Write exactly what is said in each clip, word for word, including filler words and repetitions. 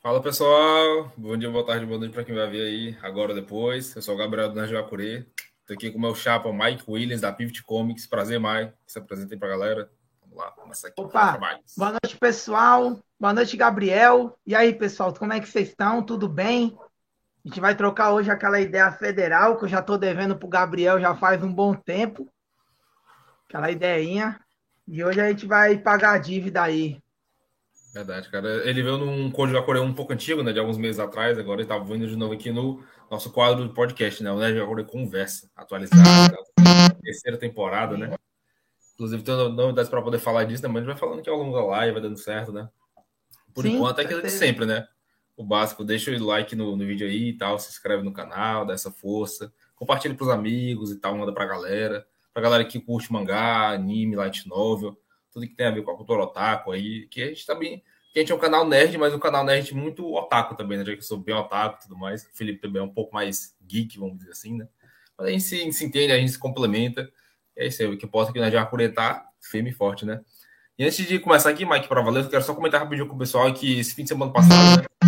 Fala pessoal, bom dia, boa tarde, boa noite para quem vai ver aí agora ou depois. Eu sou o Gabriel do Nerd Jacurê, estou aqui com o meu chapa Mike Williams da Pivot Comics. Prazer, Mike, se apresenta aí para a galera. Vamos lá, começar aqui com os Opa, trabalhos. boa noite, pessoal. Boa noite, Gabriel. E aí, pessoal, como é que vocês estão? Tudo bem? A gente vai trocar hoje aquela ideia federal que eu já estou devendo para o Gabriel já faz um bom tempo. Aquela ideinha. E hoje a gente vai pagar a dívida aí. Verdade, cara. Ele veio num Código Jacurê um pouco antigo, né, de alguns meses atrás. Agora ele estava vindo de novo aqui no nosso quadro de podcast, né, o Nerd Jacurê Conversa, atualizado, né, terceira temporada, né. Inclusive tem novidades para poder falar disso, né, mas a gente vai falando que ao longo da live vai dando certo, né. Por Sim, enquanto com é aquilo de certeza. sempre, né? O básico, deixa o like no, no vídeo aí e tal, se inscreve no canal, dá essa força, compartilha pros amigos e tal, manda pra galera, pra galera que curte mangá, anime, light novel, tudo que tem a ver com a cultura otaku aí, que a gente também, que a gente é um canal nerd, mas um canal nerd muito otaku também, né? Já que eu sou bem otaku e tudo mais, o Felipe também é um pouco mais geek, vamos dizer assim, né? Mas a gente se, se entende, a gente se complementa, e é isso aí, o que importa é que nós já tá firme e forte, né? E antes de começar aqui, Mike, para valer, eu quero só comentar rapidinho com o pessoal que esse fim de semana passado, né?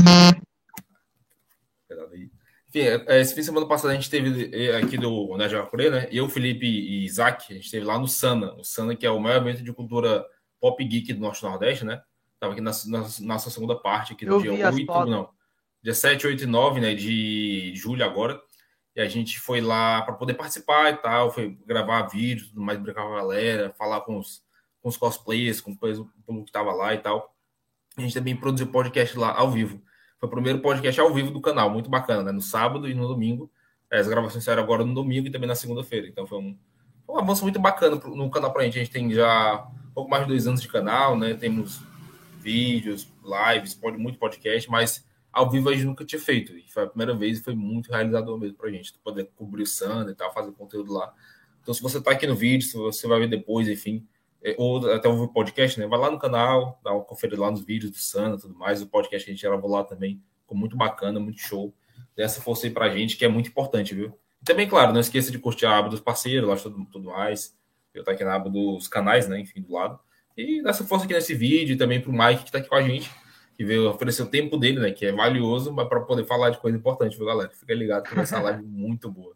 Enfim, esse fim de semana passado a gente teve aqui do Nerd Jacurê, né? Eu, Felipe e Isaac, a gente esteve lá no Sana. O Sana, que é o maior evento de cultura pop geek do Norte Nordeste, né? Tava aqui na, na nossa segunda parte, aqui no Eu dia vi as oito, fotos. não, dia sete, oito e nove, né, de julho agora. E a gente foi lá para poder participar e tal, foi gravar vídeos, tudo mais, brincar com a galera, falar com os, com os cosplayers, com o público que tava lá e tal. A gente também produziu podcast lá ao vivo. Foi o primeiro podcast ao vivo do canal, muito bacana, né? No sábado e no domingo. As gravações saíram agora no domingo e também na segunda-feira. Então foi um, foi um avanço muito bacana no canal pra gente. A gente tem já um pouco mais de dois anos de canal, né? Temos vídeos, lives, muito podcast, mas ao vivo a gente nunca tinha feito. E foi a primeira vez e foi muito realizador mesmo pra gente. Poder cobrir o Sander e tal, fazer conteúdo lá. Então, se você tá aqui no vídeo, se você vai ver depois, enfim, ou até ouvir o podcast, né? Vai lá no canal, dá uma conferida lá nos vídeos do Sana e tudo mais. O podcast que a gente gravou lá também ficou muito bacana, muito show. Dê essa força aí pra gente, que é muito importante, viu? E também, claro, não esqueça de curtir a aba dos parceiros, lá tudo, tudo mais. Eu tá aqui na aba dos canais, né? Enfim, do lado. E dá essa força aqui nesse vídeo e também pro Mike, que tá aqui com a gente, que veio oferecer o tempo dele, né? Que é valioso, mas para poder falar de coisa importante, viu, galera? Fica ligado que vai ser uma live muito boa.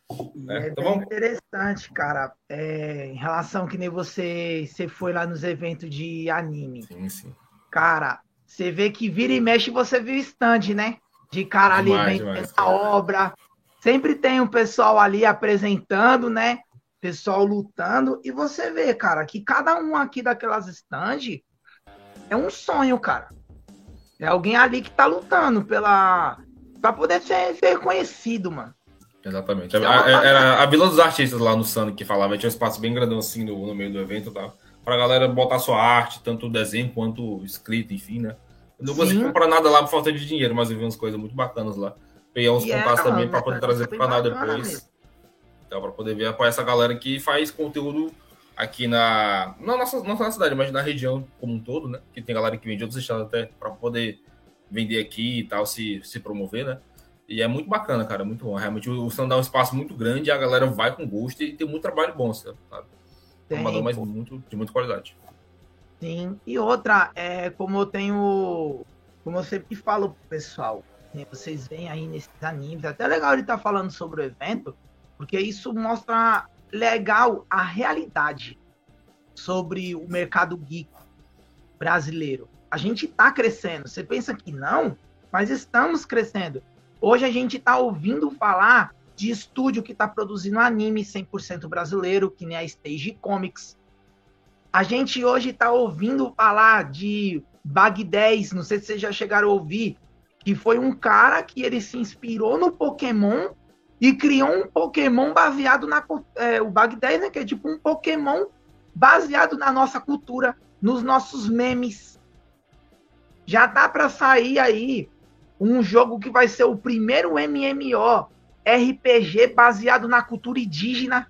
E Né? é Então bem vamos. interessante, cara. É, em relação que nem você, você foi lá nos eventos de anime. Sim, sim. Cara, você vê que vira e mexe você viu stand, né? De cara ali Demais, vendendo demais, a cara. obra. Sempre tem um pessoal ali apresentando, né? Pessoal lutando. E você vê, cara, que cada um aqui daquelas stands é um sonho, cara. É alguém ali que tá lutando pela. Pra poder ser, ser reconhecido, mano. Exatamente. É uma parada. Era a Vila dos Artistas lá no Sano que falava, tinha um espaço bem grandão assim no, no meio do evento, tá? Pra galera botar sua arte, tanto desenho quanto escrita, enfim, né? Eu não consegui Sim, comprar nada lá por falta de dinheiro, mas eu vi umas coisas muito bacanas lá. Peguei uns e é, contatos também mano, para é um poder trazer negócio pro bem canal bacana mesmo. depois. Então, para poder ver apoiar essa galera que faz conteúdo aqui na. Não na nossa, nossa cidade, mas na região como um todo, né? Que tem galera que vem de outros estados até para poder vender aqui e tal, se, se promover, né? E é muito bacana, cara, muito bom. Realmente o stand é um espaço muito grande e a galera vai com gosto e tem muito trabalho bom, sabe? Amador, Tem, mas pô. muito, de muita qualidade. Sim. E outra, é como eu tenho. Como eu sempre falo pro pessoal, né, vocês veem aí nesses animes, é até legal ele estar tá falando sobre o evento, porque isso mostra legal a realidade sobre o mercado geek brasileiro. A gente está crescendo. Você pensa que não, mas estamos crescendo. Hoje a gente está ouvindo falar de estúdio que está produzindo anime cem por cento brasileiro, que nem a Stage Comics. A gente hoje está ouvindo falar de Bag dez, não sei se vocês já chegaram a ouvir, que foi um cara que ele se inspirou no Pokémon e criou um Pokémon baseado na... É, o Bag dez, né, que é tipo um Pokémon baseado na nossa cultura, nos nossos memes. Já dá para sair aí um jogo que vai ser o primeiro M M O R P G baseado na cultura indígena.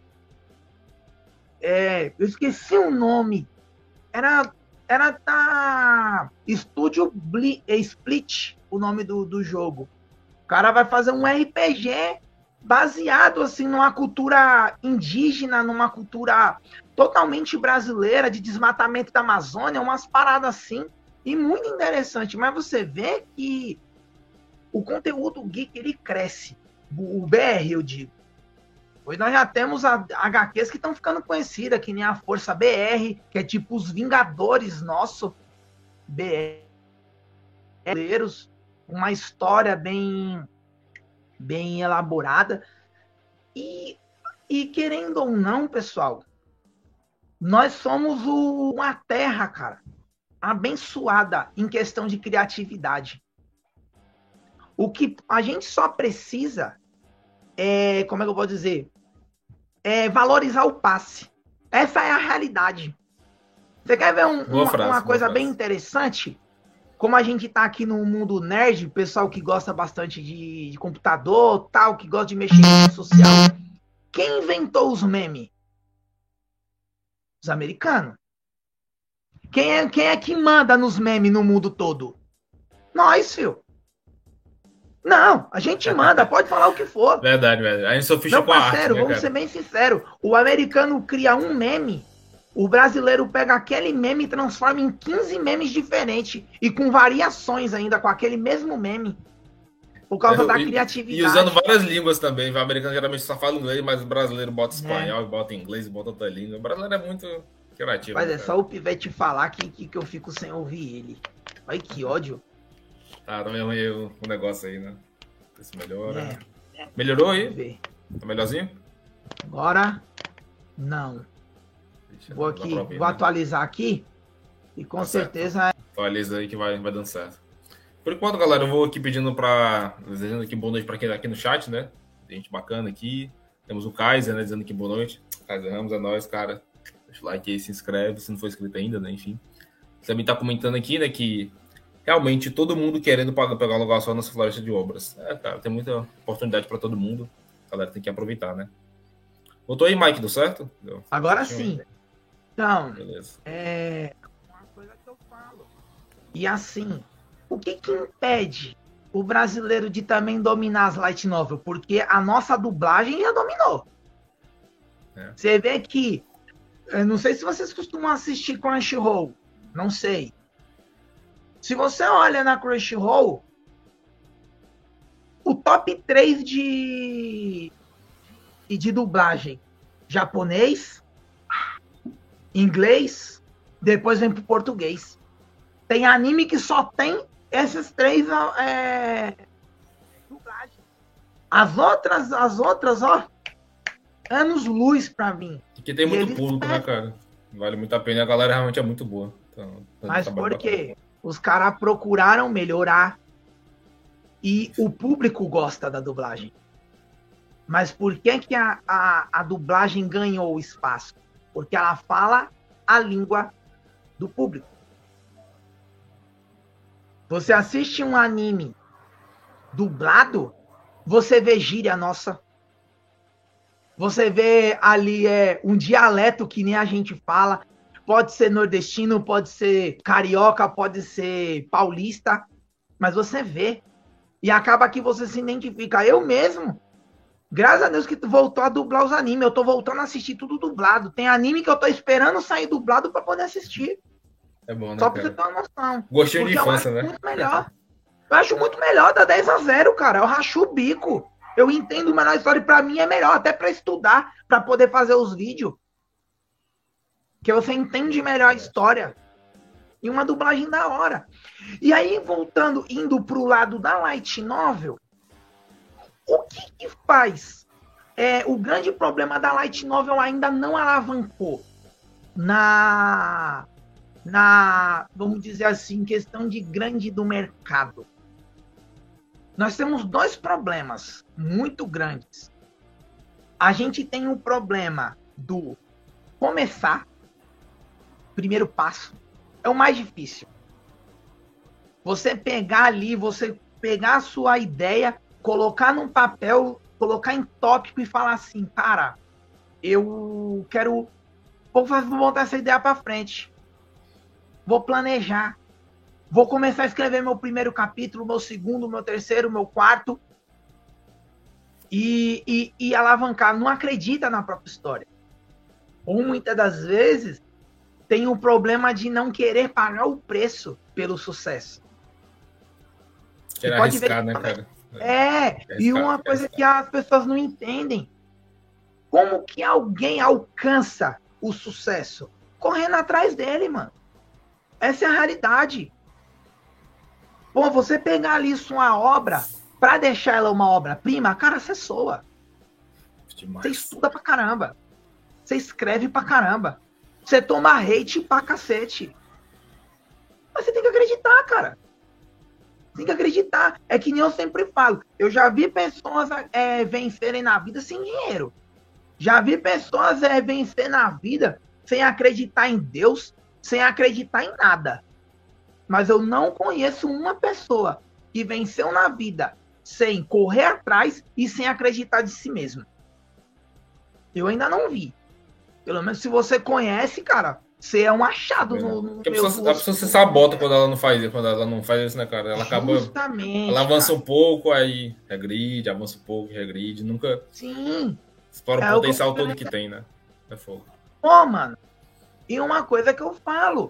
É, eu esqueci o nome. Era, era da Studio Bli, Split, o nome do, do jogo. O cara vai fazer um R P G baseado assim numa cultura indígena, numa cultura totalmente brasileira, de desmatamento da Amazônia, umas paradas assim. e muito interessante, mas você vê que o conteúdo geek, ele cresce. O B R, eu digo. Hoje nós já temos a, H Qs que estão ficando conhecidas, que nem a Força B R, que é tipo os Vingadores nosso. B R. Uma história bem, bem elaborada. E, e querendo ou não, pessoal, nós somos o, uma terra, cara, abençoada em questão de criatividade. O que a gente só precisa é, como é que eu vou dizer? É valorizar o passe. Essa é a realidade. Você quer ver um, uma, frase, uma coisa bem interessante? Como a gente tá aqui no mundo nerd, pessoal que gosta bastante de, de computador, tal, que gosta de mexer em rede social. Quem inventou os memes? Os americanos. Quem é, quem é que manda nos memes no mundo todo? Nós, filho. Não, a gente manda, pode falar o que for. Verdade, verdade. A gente só ficha com a arte, né, vamos cara? ser bem sinceros. O americano cria um meme, o brasileiro pega aquele meme e transforma em quinze memes diferentes. E com variações ainda, com aquele mesmo meme. Por causa Eu, da e, criatividade. E usando várias línguas também. O americano geralmente só fala inglês, mas o brasileiro bota espanhol, é. bota inglês, bota outra língua. O brasileiro é muito criativo. Mas né, é cara? Só o Pivete falar que, que, que eu fico sem ouvir ele. Olha que ódio. Ah, também arranhei o negócio aí, né? Se melhora. É. Melhorou aí? Tá melhorzinho? Agora, não. Deixa vou aqui, vou né? atualizar aqui e com tá certeza... Certo. Atualiza aí que vai, vai dando certo. Por enquanto, galera, eu vou aqui pedindo pra... Desejando aqui boa noite pra quem tá aqui no chat, né? Gente bacana aqui. Temos o Kaiser, né? Dizendo que boa noite. Kaiser Ramos, é nóis, cara. Deixa o like aí, se inscreve, se não for inscrito ainda, né? Enfim. Você também tá comentando aqui, né, que... Realmente, todo mundo querendo pagar, pegar lugar só nessa floresta de obras. É, cara, tem muita oportunidade para todo mundo. A galera tem que aproveitar, né? Voltou aí, Mike, deu certo? Deu. Agora sim. Então, Beleza. é uma coisa que eu falo. E assim, o que que impede o brasileiro de também dominar as light novel? Porque a nossa dublagem já dominou. É. Você vê que, eu não sei se vocês costumam assistir Crunchyroll, não sei. Se você olha na Crunchyroll, o top três de, de dublagem, japonês, inglês, depois vem pro português. Tem anime que só tem esses três é, dublagens. As outras, as outras, ó, anos luz pra mim. Porque tem muito público, né, cara? Vale muito a pena. A galera realmente é muito boa. Então, mas por quê? Os caras procuraram melhorar e o público gosta da dublagem. Mas por que, que a, a, a dublagem ganhou espaço? Porque ela fala a língua do público. Você assiste um anime dublado, você vê gíria nossa. Você vê ali é, um dialeto que nem a gente fala. Pode ser nordestino, pode ser carioca, pode ser paulista, mas você vê. E acaba que você se identifica. Eu mesmo, graças a Deus que voltou a dublar os animes. Eu tô voltando a assistir tudo dublado. Tem anime que eu tô esperando sair dublado para poder assistir. É bom, né, só pra você ter uma noção. Gostinho de infância, né? Muito melhor. Eu acho muito melhor, dá dez a zero, cara. Eu racho o bico. Eu entendo melhor a história e pra mim é melhor, até pra estudar, pra poder fazer os vídeos. Que você entende melhor a história. E uma dublagem da hora. E aí, voltando, indo pro lado da light novel, o que que faz? É, o grande problema da light novel ainda não alavancou na, na, vamos dizer assim, questão de grande do mercado. Nós temos dois problemas muito grandes. A gente tem um problema do começar. Primeiro passo é o mais difícil. Você pegar ali, você pegar a sua ideia, colocar num papel, colocar em tópico e falar assim, cara, eu quero, vou, fazer, vou botar essa ideia para frente. Vou planejar. Vou começar a escrever meu primeiro capítulo, meu segundo, meu terceiro, meu quarto. E, e, e alavancar. Não acredita na própria história. Ou muitas das vezes tem o problema de não querer pagar o preço. pelo sucesso. Quer arriscar, né, cara? É, é e uma coisa que as pessoas não entendem. Como que alguém alcança o sucesso? Correndo atrás dele, mano. Essa é a realidade. Pô, você pegar ali uma obra, pra deixar ela uma obra-prima, cara, você soa. Demais. Você estuda pra caramba. Você escreve pra caramba. Você toma hate pra cacete. Mas você tem que acreditar, cara. Tem que acreditar. É que nem eu sempre falo. Eu já vi pessoas é, vencerem na vida sem dinheiro. Já vi pessoas é, vencer na vida sem acreditar em Deus, sem acreditar em nada. Mas eu não conheço uma pessoa que venceu na vida sem correr atrás e sem acreditar de si mesmo. Eu ainda não vi. Pelo menos se você conhece, cara, você é um achado. É. No, no a, pessoa, a pessoa se sabota quando ela não faz isso, quando ela não faz isso, né, cara? Ela acaba. Justamente, ela avança cara. um pouco, aí regride, avança um pouco, regride. Nunca. Sim. Explora é o potencial todo que tem, né? É fogo. Pô, mano. E uma coisa que eu falo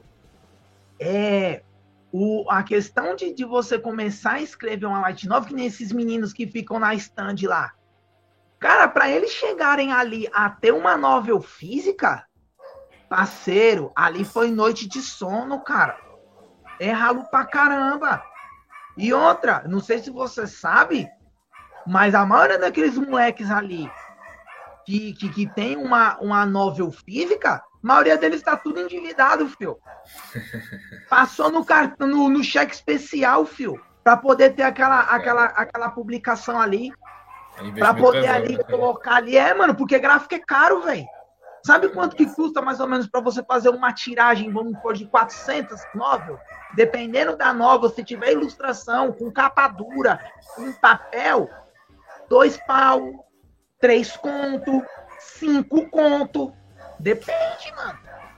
é o, a questão de, de você começar a escrever uma light novel, que nem esses meninos que ficam na stand lá. Cara, para eles chegarem ali a ter uma novel física, parceiro, ali foi noite de sono, cara. É ralo pra caramba. E outra, não sei se você sabe, mas a maioria daqueles moleques ali que, que, que tem uma, uma novel física, a maioria deles tá tudo endividado, fio. Passou no, cartão, no, no cheque especial, fio, para poder ter aquela, aquela, aquela publicação ali. Pra poder pesado, ali né, colocar ali. É, mano, porque gráfico é caro, velho. Sabe quanto que custa mais ou menos pra você fazer uma tiragem, vamos pôr, de quatrocentas novel? Dependendo da novel, se tiver ilustração, com capa dura, com papel, dois pau, três conto, cinco conto. Depende, mano.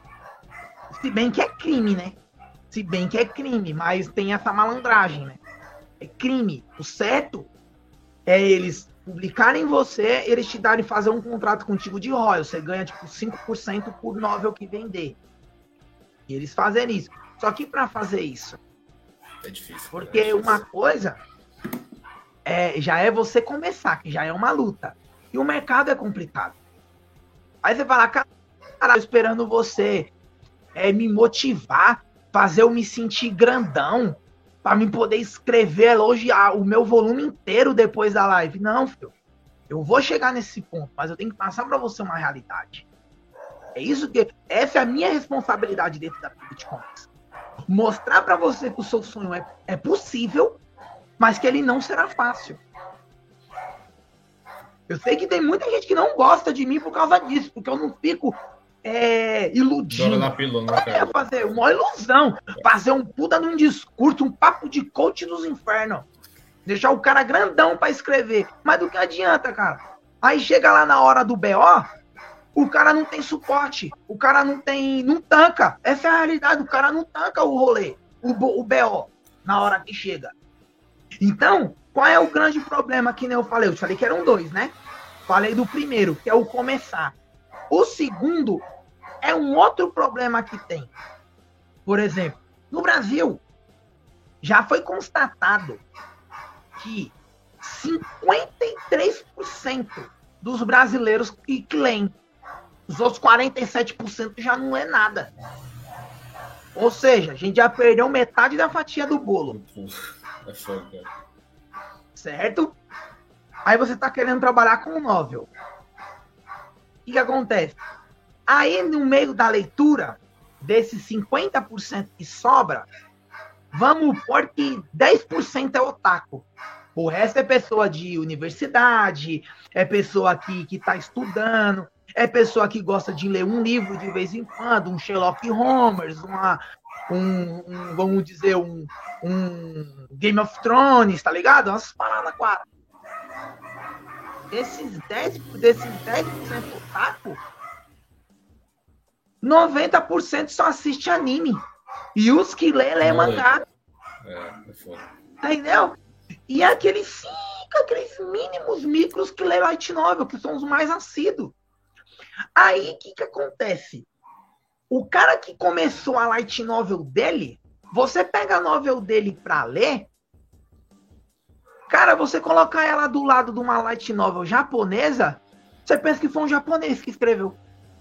Se bem que é crime, né? Se bem que é crime, mas tem essa malandragem, né? É crime. O certo é eles publicarem você, eles te darem fazer um contrato contigo de royalties. Você ganha tipo cinco por cento por novel que vender. E eles fazem isso. Só que para fazer isso é difícil. Porque é difícil. Uma coisa é, já é você começar, que já é uma luta. E o mercado é complicado. Aí você fala, cara, esperando você é, me motivar, fazer eu me sentir grandão, para mim poder escrever, elogiar o meu volume inteiro depois da live. Não, filho. Eu vou chegar nesse ponto, mas eu tenho que passar para você uma realidade. É isso que... Essa é a minha responsabilidade dentro da Bitcoins. Mostrar para você que o seu sonho é, é possível, mas que ele não será fácil. Eu sei que tem muita gente que não gosta de mim por causa disso, porque eu não fico... É, iludindo. Na pílula, né, cara? Fazer uma ilusão, fazer um puta num discurso, um papo de coach dos infernos, deixar o cara grandão pra escrever, mas do que adianta, cara? Aí chega lá na hora do B O, o cara não tem suporte, o cara não tem, não tanca, essa é a realidade, o cara não tanca o rolê, o, o B O, na hora que chega. Então, qual é o grande problema que nem eu falei? Eu falei que eram dois, né? Falei do primeiro, que é o começar. O segundo é um outro problema que tem. Por exemplo, no Brasil, já foi constatado que cinquenta e três por cento dos brasileiros que, que leem, os outros quarenta e sete por cento já não lê nada. Ou seja, a gente já perdeu metade da fatia do bolo. É foda, cara. Certo? Aí você está querendo trabalhar com novel. O que, que acontece? Aí, no meio da leitura, desses cinquenta por cento que sobra, vamos pôr que dez por cento é otaku. O resto é pessoa de universidade, é pessoa que está estudando, é pessoa que gosta de ler um livro de vez em quando, um Sherlock Holmes, uma, um, um, vamos dizer, um, um Game of Thrones, tá ligado? Umas paradas quatro. Esses dez, desses dez por cento otaku, noventa por cento só assiste anime. E os que lê, lê mangá. É, é foda. Entendeu? E aqueles cinco, aqueles mínimos micros que lê light novel, que são os mais assíduos. Aí, o que que acontece? O cara que começou a light novel dele, Você pega a novel dele pra ler, cara, você colocar ela do lado de uma light novel japonesa, você pensa que foi um japonês que escreveu.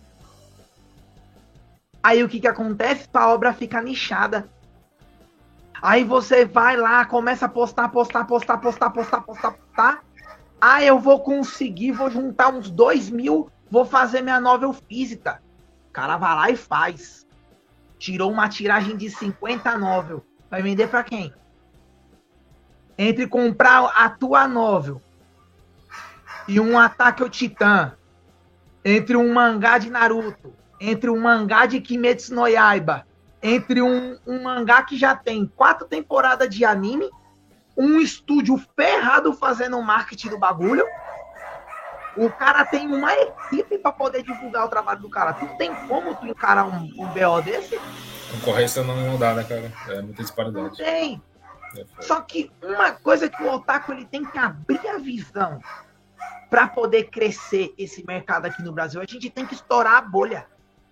Aí o que que acontece? A obra fica nichada. Aí você vai lá, começa a postar, postar, postar, postar, postar, postar, postar. Ah, eu vou conseguir, vou juntar uns dois mil, vou fazer minha novel física. O cara vai lá e faz. Tirou uma tiragem de cinquenta novel. Vai vender pra quem? Entre comprar a tua novel e um Ataque ao Titã, entre um mangá de Naruto, entre um mangá de Kimetsu no Yaiba, entre um, um mangá que já tem quatro temporadas de anime, um estúdio ferrado fazendo o marketing do bagulho, o cara tem uma equipe para poder divulgar o trabalho do cara. Tu tem como tu encarar um, um B O desse? Concorrência não dá, né, cara? É muita disparidade. Não tem. É Só que uma coisa que o otaku ele tem que abrir a visão para poder crescer esse mercado aqui no Brasil, a gente tem que estourar a bolha.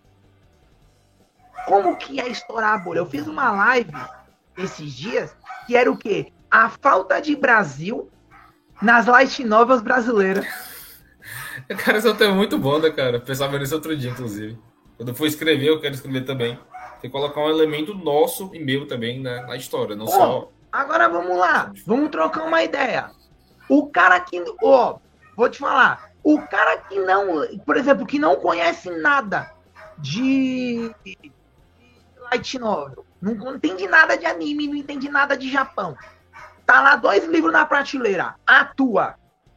Como que é estourar a bolha? Eu fiz uma live esses dias que era o quê? A falta de Brasil nas light novels brasileiras. Cara, esse é um tema muito bom, né, cara? Eu pensava nisso outro dia, inclusive. Quando eu for escrever, eu quero escrever também. Tem que colocar um elemento nosso e meu também na, na história, não oh, só... Agora vamos lá, vamos trocar uma ideia. O cara que... Ó, oh, vou te falar. O cara que não... Por exemplo, que não conhece nada de... light novel. Não, não entende nada de anime, não entende nada de Japão. Tá lá dois livros na prateleira. A tua.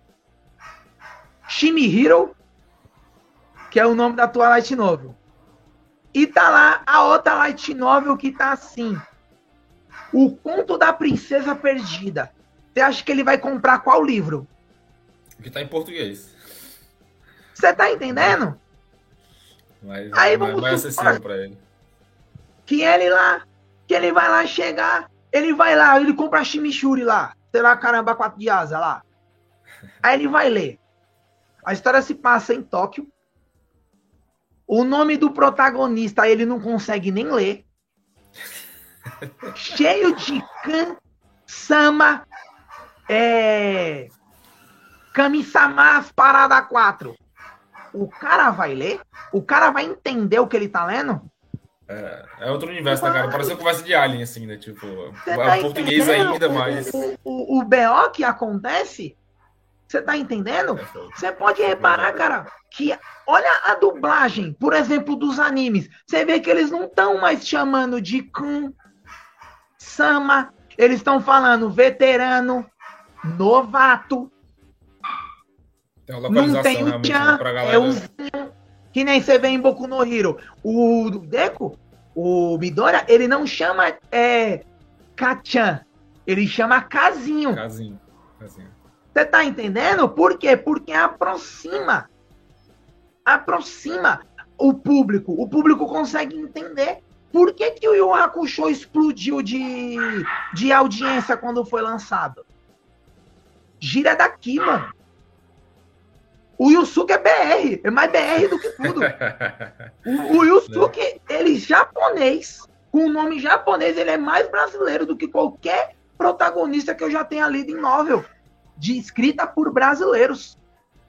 Shimihiro, que é o nome da tua light novel. E tá lá a outra light novel que tá assim. O Conto da Princesa Perdida. Você acha que ele vai comprar qual livro? Que tá em português. Você tá entendendo? Mas, aí mas vamos mais acessível pra ele. Que ele lá, que ele vai lá chegar, ele vai lá, ele compra a Chimichurri lá. Sei lá, caramba, quatro de asa lá. Aí ele vai ler. A história se passa em Tóquio. O nome do protagonista ele não consegue nem ler. Cheio de Kan-sama, é... Kami-sama, parada quatro. O cara vai ler? O cara vai entender o que ele tá lendo? É, é outro universo, né, cara? Parece uma conversa de Alien, assim, né? Tipo, tá o português ainda, mas... O, o, o B O que acontece... Você tá entendendo? Você pode reparar, cara, que olha a dublagem, por exemplo, dos animes. Você vê que eles não estão mais chamando de Kun, Sama. Eles estão falando veterano, novato. Tem uma localização, não tem o Chan, pra galera... é o Zen, que nem você vê em Boku no Hero. O Deku, o Midoriya, ele não chama é, Kachan, ele chama Casinho. Casinho, Casinho. Você tá entendendo? Por quê? Porque aproxima. Aproxima o público. O público consegue entender. Por que, que o Yu Hakusho explodiu de, de audiência quando foi lançado? Gira daqui, mano. O Yusuke é B R. É mais B R do que tudo. O, o Yusuke, ele é japonês. Com o nome japonês, ele é mais brasileiro do que qualquer protagonista que eu já tenha lido em novel. De escrita por brasileiros.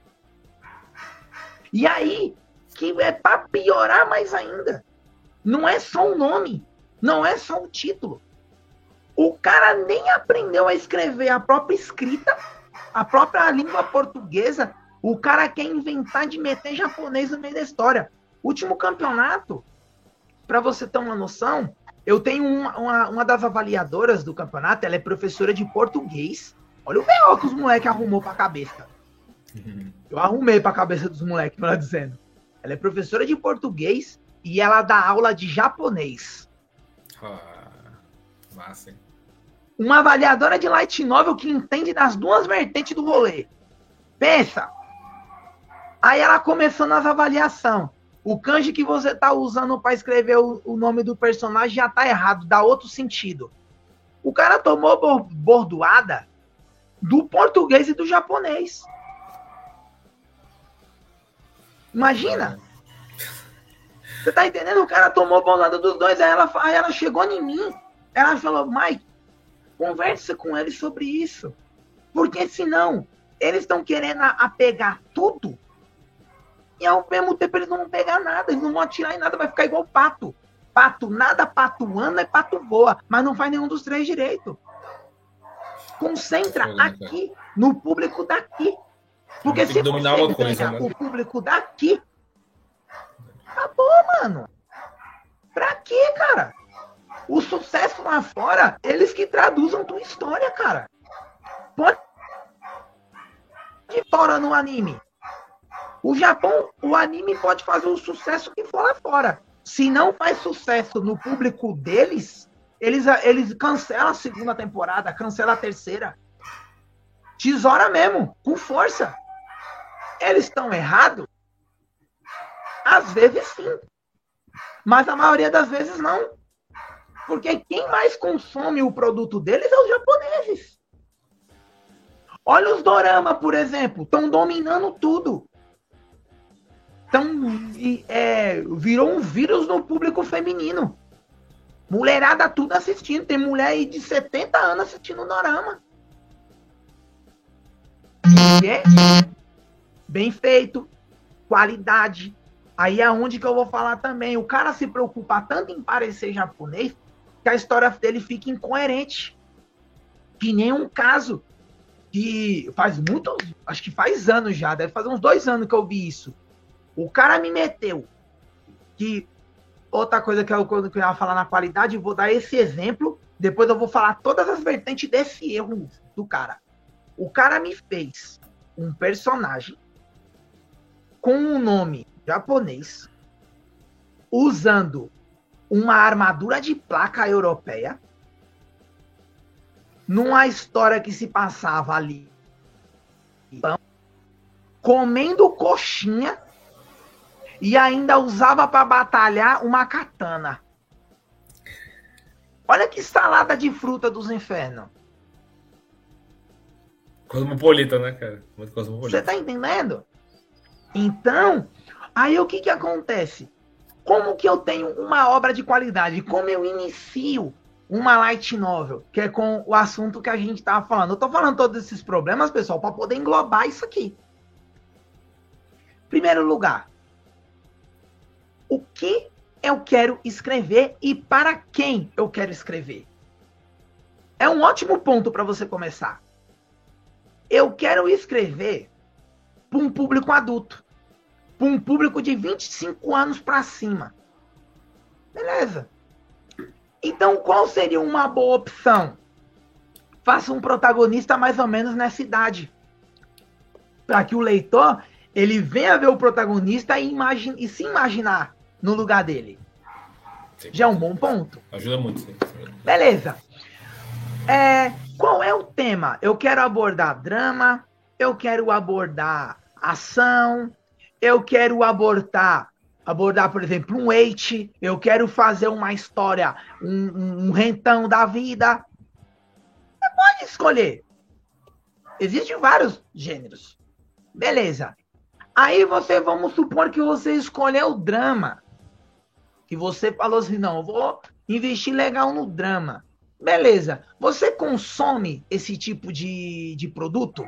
E aí, que é para piorar mais ainda. Não é só o nome, não é só o título. O cara nem aprendeu a escrever a própria escrita, a própria língua portuguesa. O cara quer inventar de meter japonês no meio da história. Último campeonato, para você ter uma noção, eu tenho uma, uma, uma das avaliadoras do campeonato, ela é professora de português. Olha o B O que os moleques arrumou pra cabeça. Eu arrumei pra cabeça dos moleques, ela dizendo. Ela é professora de português e ela dá aula de japonês. Ah, massa, hein? Uma avaliadora de light novel que entende das duas vertentes do rolê. Pensa. Aí ela começou nas avaliações. O kanji que você tá usando pra escrever o, o nome do personagem já tá errado, dá outro sentido. O cara tomou bordoada do português e do japonês. Imagina. Você tá entendendo? O cara tomou bolada dos dois, aí ela, aí ela chegou em mim Ela falou, Mike, conversa com eles sobre isso. Porque senão, eles estão querendo apegar tudo e ao mesmo tempo eles não vão pegar nada, eles não vão atirar em nada, vai ficar igual pato. Pato nada, pato anda e pato voa, mas não faz nenhum dos três direito. Concentra Sim, aqui, no público daqui. Porque se dominar você uma coisa, né? o público daqui, acabou, mano. Pra quê, cara? O sucesso lá fora, eles que traduzam tua história, cara. Pode de fora no anime. O Japão, o anime pode fazer o sucesso que for lá fora. Se não faz sucesso no público deles, eles, eles cancelam a segunda temporada, cancelam a terceira. Tesoura mesmo, com força. Eles estão errados? Às vezes sim. Mas a maioria das vezes não. Porque quem mais consome o produto deles é os japoneses. Olha os dorama, por exemplo. Estão dominando tudo. Tão, é, virou um vírus no público feminino. Mulherada tudo assistindo. Tem mulher aí de setenta anos assistindo dorama. É? Bem feito. Qualidade. Aí é onde que eu vou falar também. O cara se preocupa tanto em parecer japonês que a história dele fica incoerente. Que nem um caso que faz muito, acho que faz anos já, deve fazer uns dois anos que eu vi isso. O cara me meteu que outra coisa que eu, que eu ia falar na qualidade, vou dar esse exemplo, depois eu vou falar todas as vertentes desse erro do cara. O cara me fez um personagem com um nome japonês, usando uma armadura de placa europeia, numa história que se passava ali, comendo coxinha, e ainda usava para batalhar uma katana. Olha que salada de fruta dos infernos. Cosmopolita, né, cara? Muito cosmopolita. Você tá entendendo? Então, aí o que que acontece? Como que eu tenho uma obra de qualidade? Como eu inicio uma light novel, que é com o assunto que a gente tava falando. Eu tô falando todos esses problemas, pessoal, para poder englobar isso aqui. Primeiro lugar, o que eu quero escrever e para quem eu quero escrever? É um ótimo ponto para você começar. Eu quero escrever para um público adulto, para um público de vinte e cinco anos para cima. Beleza. Então, qual seria uma boa opção? Faça um protagonista mais ou menos nessa idade. Para que o leitor, ele venha ver o protagonista e, imagine, e se imaginar no lugar dele. Sim. Já é um bom ponto. Ajuda muito, sim. Beleza. É, qual é o tema? Eu quero abordar drama, eu quero abordar ação, eu quero abordar, abordar, por exemplo, um hate, eu quero fazer uma história, um, um, um rentão da vida. Você pode escolher. Existem vários gêneros. Beleza. Aí você, vamos supor que você escolheu o drama. Que você falou assim, não, eu vou investir legal no drama. Beleza. Você consome esse tipo de, de produto?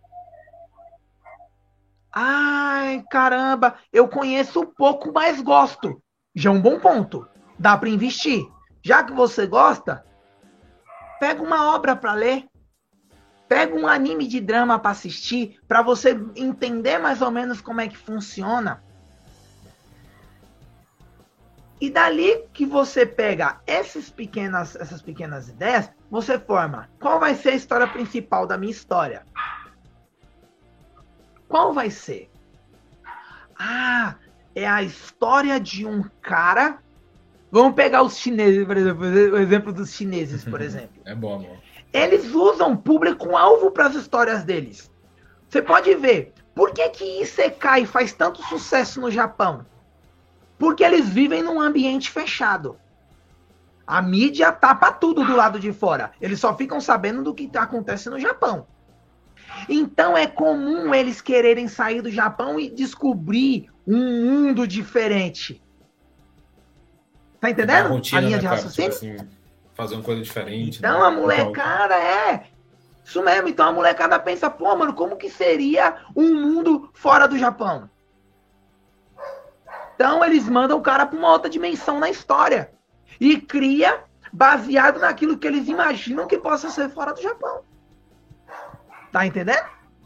Ai, caramba, eu conheço pouco, mas gosto. Já é um bom ponto. Dá para investir. Já que você gosta, pega uma obra para ler. Pega um anime de drama para assistir, para você entender mais ou menos como é que funciona. E dali que você pega essas pequenas, essas pequenas ideias, você forma qual vai ser a história principal da minha história. Qual vai ser? Ah, é a história de um cara... Vamos pegar os chineses, por exemplo, o exemplo dos chineses, por exemplo. É bom, amor. Eles usam público-alvo para as histórias deles. Você pode ver, por que que Isekai faz tanto sucesso no Japão? Porque eles vivem num ambiente fechado. A mídia tapa tudo do lado de fora. Eles só ficam sabendo do que acontece no Japão. Então é comum eles quererem sair do Japão e descobrir um mundo diferente. Tá entendendo? Rotina, a linha né, de cara? raciocínio? Tipo assim, fazer uma coisa diferente. Então né? a molecada é... Isso mesmo, então a molecada pensa, pô, mano, como que seria um mundo fora do Japão? Então eles mandam o cara para uma outra dimensão na história. E cria baseado naquilo que eles imaginam que possa ser fora do Japão. Tá entendendo?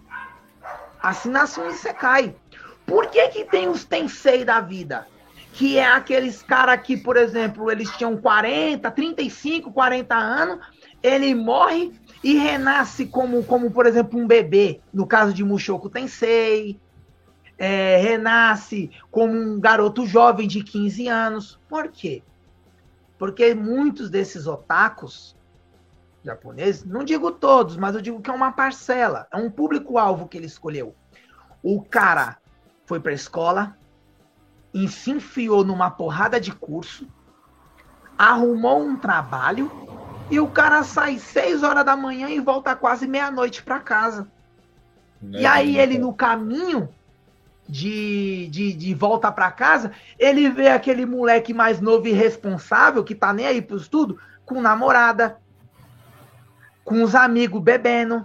Assim nasce um Isekai. Por que que tem os Tensei da vida? Que é aqueles caras que, por exemplo, eles tinham quarenta, trinta e cinco, quarenta anos, ele morre e renasce como, como por exemplo, um bebê. No caso de Mushoku Tensei. É, renasce como um garoto jovem de quinze anos. Por quê? Porque muitos desses otakus japoneses, não digo todos, mas eu digo que é uma parcela, é um público-alvo que ele escolheu. O cara foi para a escola e se enfiou numa porrada de curso, arrumou um trabalho e o cara sai seis horas da manhã e volta quase meia-noite para casa. Não e aí ele no caminho De, de, de volta para casa, ele vê aquele moleque mais novo e irresponsável, que tá nem aí pro estudo, com namorada, com os amigos bebendo,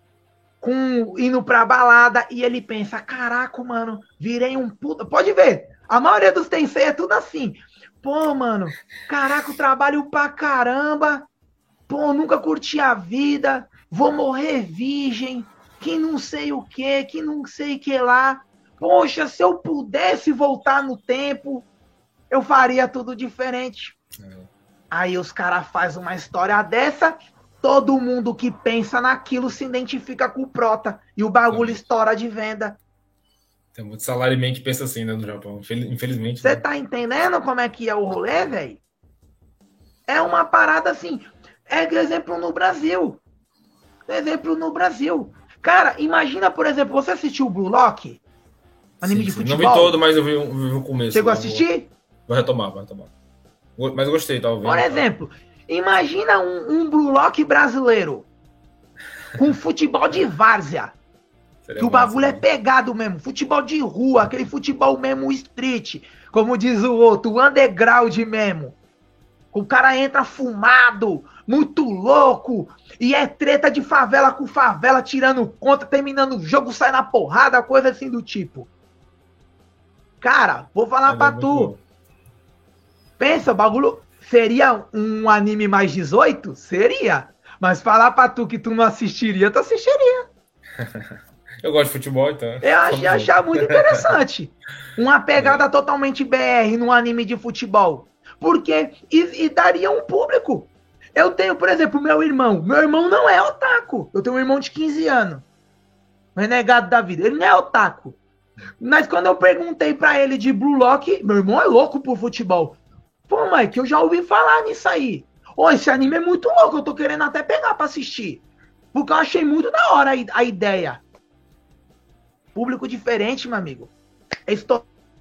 com indo pra balada, e ele pensa, caraca, mano, virei um puta... Pode ver, a maioria dos Tensei é tudo assim. Pô, mano, caraca, eu trabalho pra caramba, pô, nunca curti a vida, vou morrer virgem, que não sei o que, que não sei o que lá. Poxa, se eu pudesse voltar no tempo, eu faria tudo diferente. É. Aí os caras fazem uma história dessa, todo mundo que pensa naquilo se identifica com o prota, e o bagulho é. estoura de venda. Tem muito salaryman que pensa assim, né, no Japão, infelizmente. Você né? tá entendendo como é que é o rolê, velho? É uma parada assim, é exemplo no Brasil. Exemplo no Brasil. Cara, imagina, por exemplo, você assistiu o Blue Lock? Anime sim, de futebol? Não vi todo, mas eu vi, eu vi o começo. Chegou a assistir? Vou retomar, vou retomar. Mas eu gostei, talvez. Por exemplo, imagina um, um Blue Lock brasileiro com futebol de várzea. Seria que o bagulho massa, é pegado mesmo. Futebol de rua, aquele futebol mesmo street. Como diz o outro, o underground mesmo. O cara entra fumado, muito louco, e é treta de favela com favela, tirando conta, terminando o jogo, sai na porrada, coisa assim do tipo. Cara, vou falar é pra tu. Bom. Pensa, o bagulho seria um anime mais dezoito? Seria. Mas falar pra tu que tu não assistiria, tu assistiria. Eu gosto de futebol, então. Eu achei achar muito interessante. Uma pegada é. totalmente B R num anime de futebol. Porque e, e daria um público. Eu tenho, por exemplo, meu irmão. Meu irmão não é otaku. Eu tenho um irmão de quinze anos. Renegado da vida. Ele não é otaku. Mas quando eu perguntei pra ele de Blue Lock, meu irmão é louco por futebol. Pô, Mike, eu já ouvi falar nisso aí. Ô, esse anime é muito louco. Eu tô querendo até pegar pra assistir. Porque eu achei muito da hora a, a ideia. Público diferente, meu amigo. É estourar,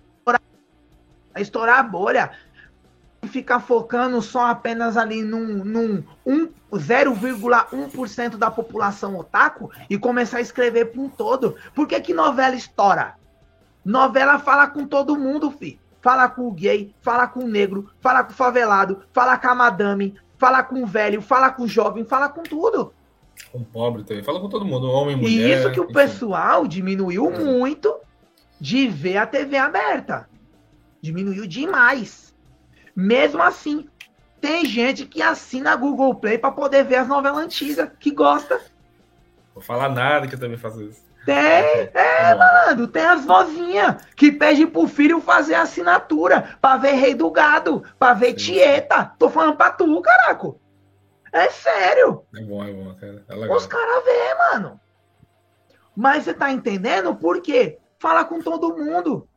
é estourar a bolha. Ficar focando só apenas ali num, num um, zero vírgula um por cento da população otaku e começar a escrever para um todo. Por que que novela estoura? Novela fala com todo mundo, fi. Fala com o gay, fala com o negro, fala com o favelado, fala com a madame, fala com o velho, fala com o jovem, fala com tudo. Com o pobre também, fala com todo mundo, homem, mulher. E isso que o enfim. pessoal diminuiu é. muito de ver a T V aberta. Diminuiu demais. Mesmo assim, tem gente que assina a Google Play para poder ver as novelas antigas, que gosta. Vou falar nada que eu também faço isso. Tem, é, mano, tem as vozinhas que pedem pro filho fazer assinatura pra ver Rei do Gado, pra ver sim, Tieta. Sim. Tô falando pra tu, caraca. É sério. É bom, é bom, cara. É legal. Os caras vê, mano. Mas você tá entendendo por quê? Fala com todo mundo.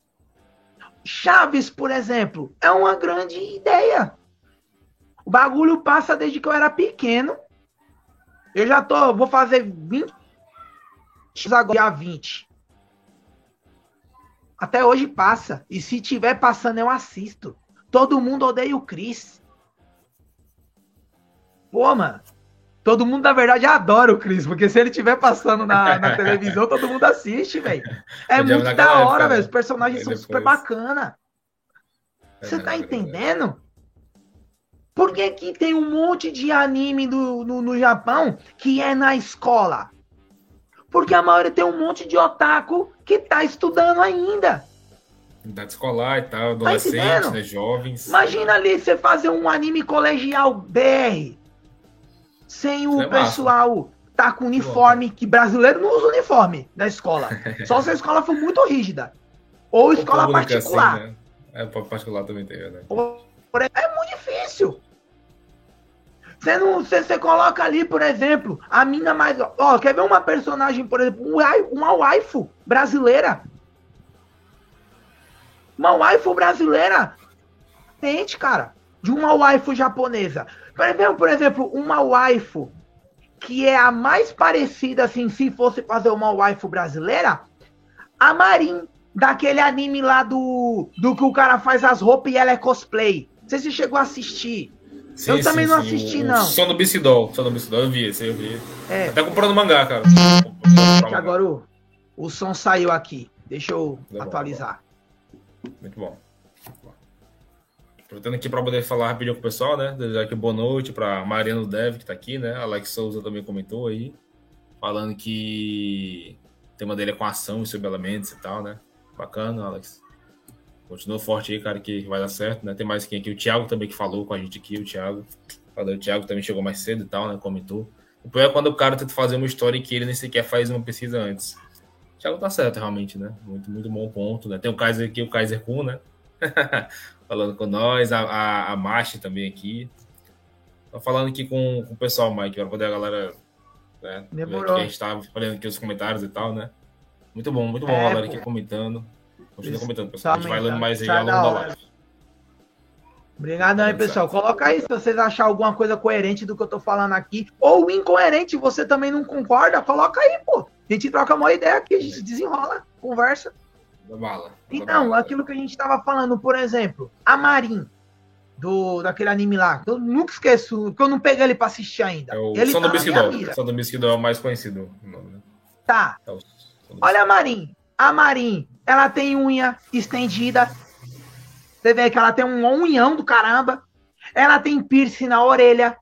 Chaves, por exemplo, é uma grande ideia. O bagulho passa desde que eu era pequeno. Eu já tô, vou fazer vinte agora, dia vinte. Até hoje passa. E se tiver passando, eu assisto. Todo mundo odeia o Chris. Pô, mano. Todo mundo, na verdade, adora o Chris. Porque se ele estiver passando na, na televisão, todo mundo assiste, velho. É muito da hora, velho. Os personagens são super bacana. Você tá entendendo? Por que que tem um monte de anime do, no, no Japão que é na escola? Porque a maioria tem um monte de otaku que tá estudando ainda. Idade escolar e tal, adolescentes, tá né, jovens. Imagina ali você fazer um anime colegial B R sem o é pessoal tá com uniforme, que brasileiro não usa uniforme da escola. Só se a escola for muito rígida. Ou escola particular. Assim, né? É, particular também tem, né? É muito difícil. Você, não, você, você coloca ali, por exemplo, a mina mais... Ó, quer ver uma personagem, por exemplo, uma waifu brasileira. Uma waifu brasileira. Gente, cara, de uma waifu japonesa. Por exemplo, por exemplo, uma waifu que é a mais parecida, assim, se fosse fazer uma waifu brasileira, a Marin, daquele anime lá do, do que o cara faz as roupas e ela é cosplay. Não sei se você chegou a assistir. Sim, eu também sim, não assisti, sim. O, não. O Som do Bissidol. Som do Bissidol, eu vi esse, eu vi. É. Até comprando mangá, cara. Que agora o, o som saiu aqui. Deixa eu Muito atualizar. Bom. Muito bom. Aproveitando aqui para poder falar rapidinho com o pessoal, né? Desejar aqui boa noite para Mariano Dev, que tá aqui, né? Alex Souza também comentou aí, falando que o tema dele é com ação e sobre elementos e tal, né? Bacana, Alex. Continua forte aí, cara, que vai dar certo, né? Tem mais quem aqui? O Thiago também que falou com a gente aqui, o Thiago. O Thiago também chegou mais cedo e tal, né? Comentou. O problema é quando o cara tenta fazer uma história que ele nem sequer faz uma pesquisa antes. O Thiago tá certo, realmente, né? Muito, muito bom ponto, né? Tem o Kaiser aqui, o Kaiser Kun, né? Falando com nós, a, a, a Machi também aqui. Tô falando aqui com, com o pessoal, Mike, para poder a galera, né? Ver que a gente tava falando aqui os comentários e tal, né? Muito bom, muito bom, é, galera, aqui comentando. Continua comentando, pessoal. A gente vai lendo mais aí ao longo da live. Obrigado aí, pessoal. Coloca aí se vocês acharem alguma coisa coerente do que eu tô falando aqui. Ou incoerente, você também não concorda, coloca aí, pô. A gente troca uma ideia aqui, a gente desenrola, conversa. Da bala. Então, aquilo que a gente tava falando, por exemplo, a Marin, do, daquele anime lá, que eu nunca esqueço, que eu não peguei ele pra assistir ainda. É o ele Som do Bisquidol. O Som do Bisquidol é o mais conhecido. Tá. É Olha a Marin. A Marin, ela tem unha estendida. Você vê que ela tem um unhão do caramba. Ela tem piercing na orelha.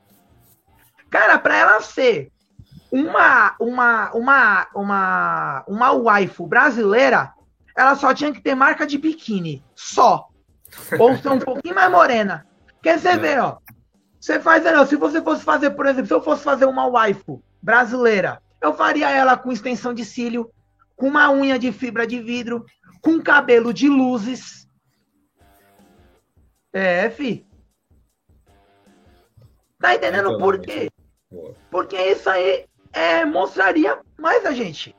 Cara, pra ela ser uma, uma, uma, uma, uma waifu brasileira, ela só tinha que ter marca de biquíni. Só. Ou ser um pouquinho mais morena. Porque você vê, ó. Você faz, ó, se você fosse fazer, por exemplo, se eu fosse fazer uma waifu brasileira, eu faria ela com extensão de cílio, com uma unha de fibra de vidro, com cabelo de luzes. É, fi. Tá entendendo então, por quê? Boa. Porque isso aí é, mostraria mais a gente.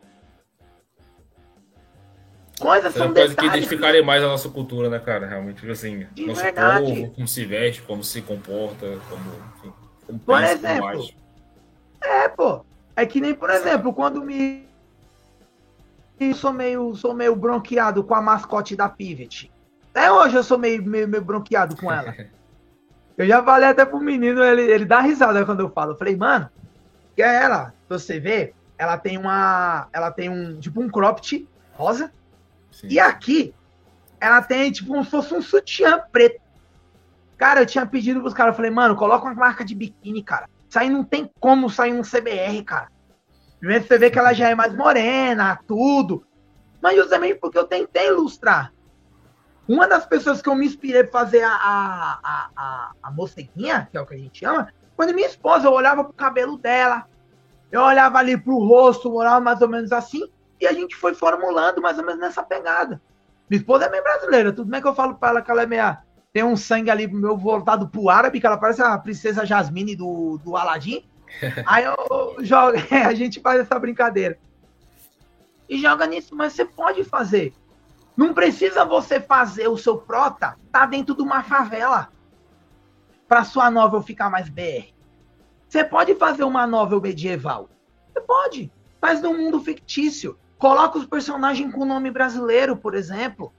Coisas são coisa detalhes. que identificaria mais a nossa cultura, né, cara? Realmente, assim, de nosso verdade. povo, como se veste, como se comporta, como, enfim, como por pensa, exemplo, como age. É, pô. É que nem, por exemplo, quando me... Eu sou meio, sou meio bronqueado com a mascote da Pivot. Até hoje eu sou meio, meio, meio bronqueado com ela. Eu já falei até pro menino, ele, ele dá risada quando eu falo. Eu falei, mano, que é ela, você vê, ela tem uma... Ela tem um, tipo um cropped rosa. Sim. E aqui, ela tem, tipo, como se fosse um sutiã preto. Cara, eu tinha pedido pros caras, eu falei, mano, coloca uma marca de biquíni, cara. Isso aí não tem como sair um C B R, cara. Primeiro você vê que ela já é mais morena, tudo. Mas justamente porque eu tentei ilustrar. Uma das pessoas que eu me inspirei pra fazer a, a, a, a, a moceguinha, que é o que a gente chama, quando minha esposa, eu olhava pro cabelo dela, eu olhava ali pro rosto, olhava mais ou menos assim, e a gente foi formulando mais ou menos nessa pegada. Minha esposa é meio brasileira, tudo bem que eu falo pra ela que ela é meia... Tem um sangue ali meu voltado pro árabe, que ela parece a princesa Jasmine do, do Aladdin. Aí eu jogo, a gente faz essa brincadeira. E joga nisso, mas você pode fazer. Não precisa você fazer o seu prota tá dentro de uma favela para sua novel ficar mais B R. Você pode fazer uma novel medieval. Você pode. Faz num mundo fictício. Coloca os personagens com nome brasileiro, por exemplo.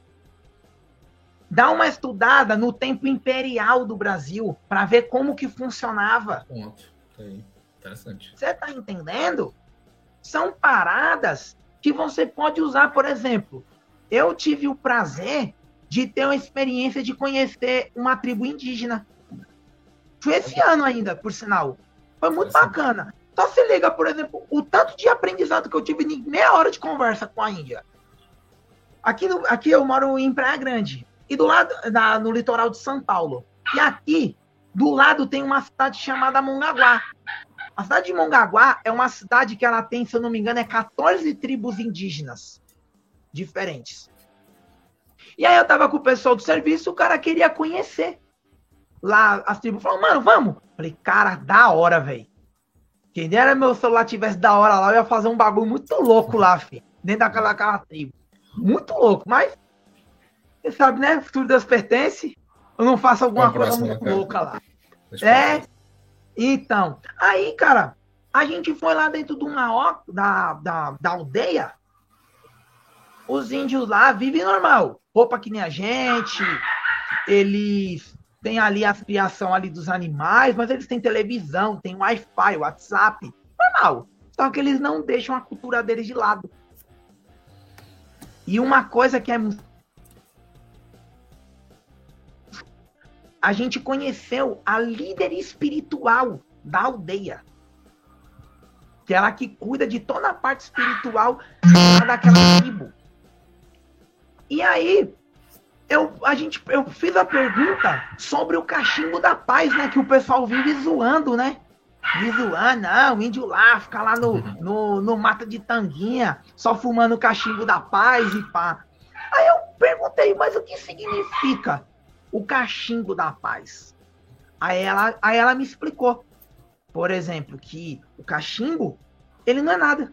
Dá uma estudada no tempo imperial do Brasil para ver como que funcionava. Ponto. Interessante. Você tá entendendo? São paradas que você pode usar, por exemplo. Eu tive o prazer de ter uma experiência de conhecer uma tribo indígena. Foi esse ano ainda, por sinal. Foi muito bacana. Só se liga, por exemplo, o tanto de aprendizado que eu tive em meia hora de conversa com a Índia. Aqui, no, aqui eu moro em Praia Grande. E do lado, na, no litoral de São Paulo. E aqui, do lado, tem uma cidade chamada Mongaguá. A cidade de Mongaguá é uma cidade que ela tem, se eu não me engano, é quatorze tribos indígenas diferentes. E aí eu tava com o pessoal do serviço, o cara queria conhecer lá as tribos. Falou, mano, vamos. Falei, cara, da hora, velho. Quem dera meu celular tivesse da hora lá, eu ia fazer um bagulho muito louco lá, filho. Dentro daquela, daquela tribo. Muito louco, mas você sabe, né? O futuro Deus pertence. Eu não faço alguma coisa muito louca lá. É. Então, aí, cara, a gente foi lá dentro de uma da, da, da aldeia. Os índios lá vivem normal. Roupa que nem a gente. Eles têm ali a criação ali dos animais, mas eles têm televisão, têm Wi-Fi, WhatsApp. Normal. Só que eles não deixam a cultura deles de lado. E uma coisa que é... A gente conheceu a líder espiritual da aldeia. Que é ela que cuida de toda a parte espiritual daquela tribo. E aí, eu, a gente, eu fiz a pergunta sobre o cachimbo da paz, né? Que o pessoal vive zoando, né? Me zoando, não, o índio lá, fica lá no, no, no mata de tanguinha, só fumando o cachimbo da paz e pá. Aí eu perguntei, mas o que significa o cachimbo da paz? Aí ela, aí ela me explicou, por exemplo, que o cachimbo, ele não é nada.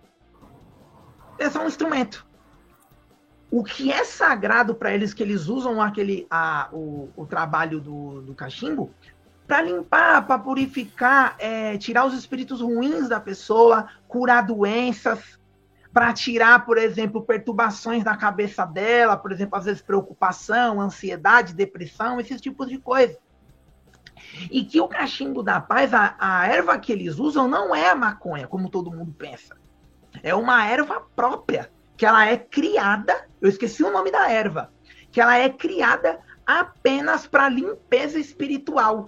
É só um instrumento. O que é sagrado para eles, que eles usam aquele, a, o, o trabalho do, do cachimbo, para limpar, para purificar, é, tirar os espíritos ruins da pessoa, curar doenças, para tirar, por exemplo, perturbações na cabeça dela, por exemplo, às vezes preocupação, ansiedade, depressão, esses tipos de coisa. E que o cachimbo da paz, a, a erva que eles usam não é a maconha, como todo mundo pensa. É uma erva própria, que ela é criada, eu esqueci o nome da erva, que ela é criada apenas para limpeza espiritual.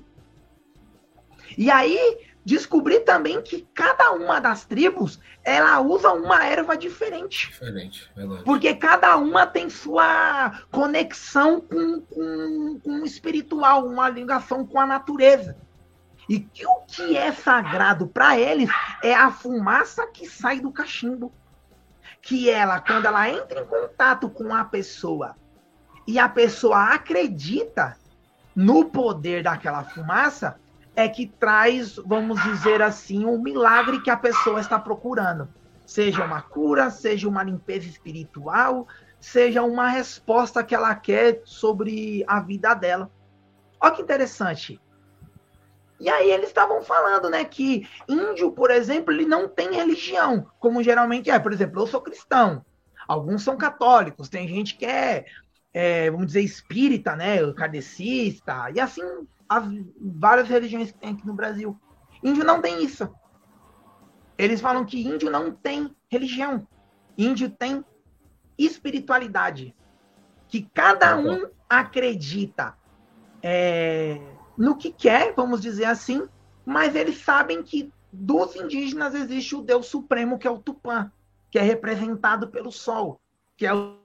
E aí, descobri também que cada uma das tribos, ela usa uma erva diferente. Diferente, verdade. Porque cada uma tem sua conexão com, com, com o espiritual, uma ligação com a natureza. E que o que é sagrado para eles é a fumaça que sai do cachimbo. Que ela, quando ela entra em contato com a pessoa e a pessoa acredita no poder daquela fumaça, é que traz, vamos dizer assim, um milagre que a pessoa está procurando. Seja uma cura, seja uma limpeza espiritual, seja uma resposta que ela quer sobre a vida dela. Olha que interessante. E aí eles estavam falando, né, que índio, por exemplo, ele não tem religião, como geralmente é. Por exemplo, eu sou cristão, alguns são católicos, tem gente que é, é vamos dizer, espírita, né, kardecista, e assim, as várias religiões que tem aqui no Brasil. Índio não tem isso. Eles falam que índio não tem religião. Índio tem espiritualidade. Que cada um acredita é, no que quer, vamos dizer assim, mas eles sabem que dos indígenas existe o Deus Supremo, que é o Tupã, que é representado pelo Sol, que é o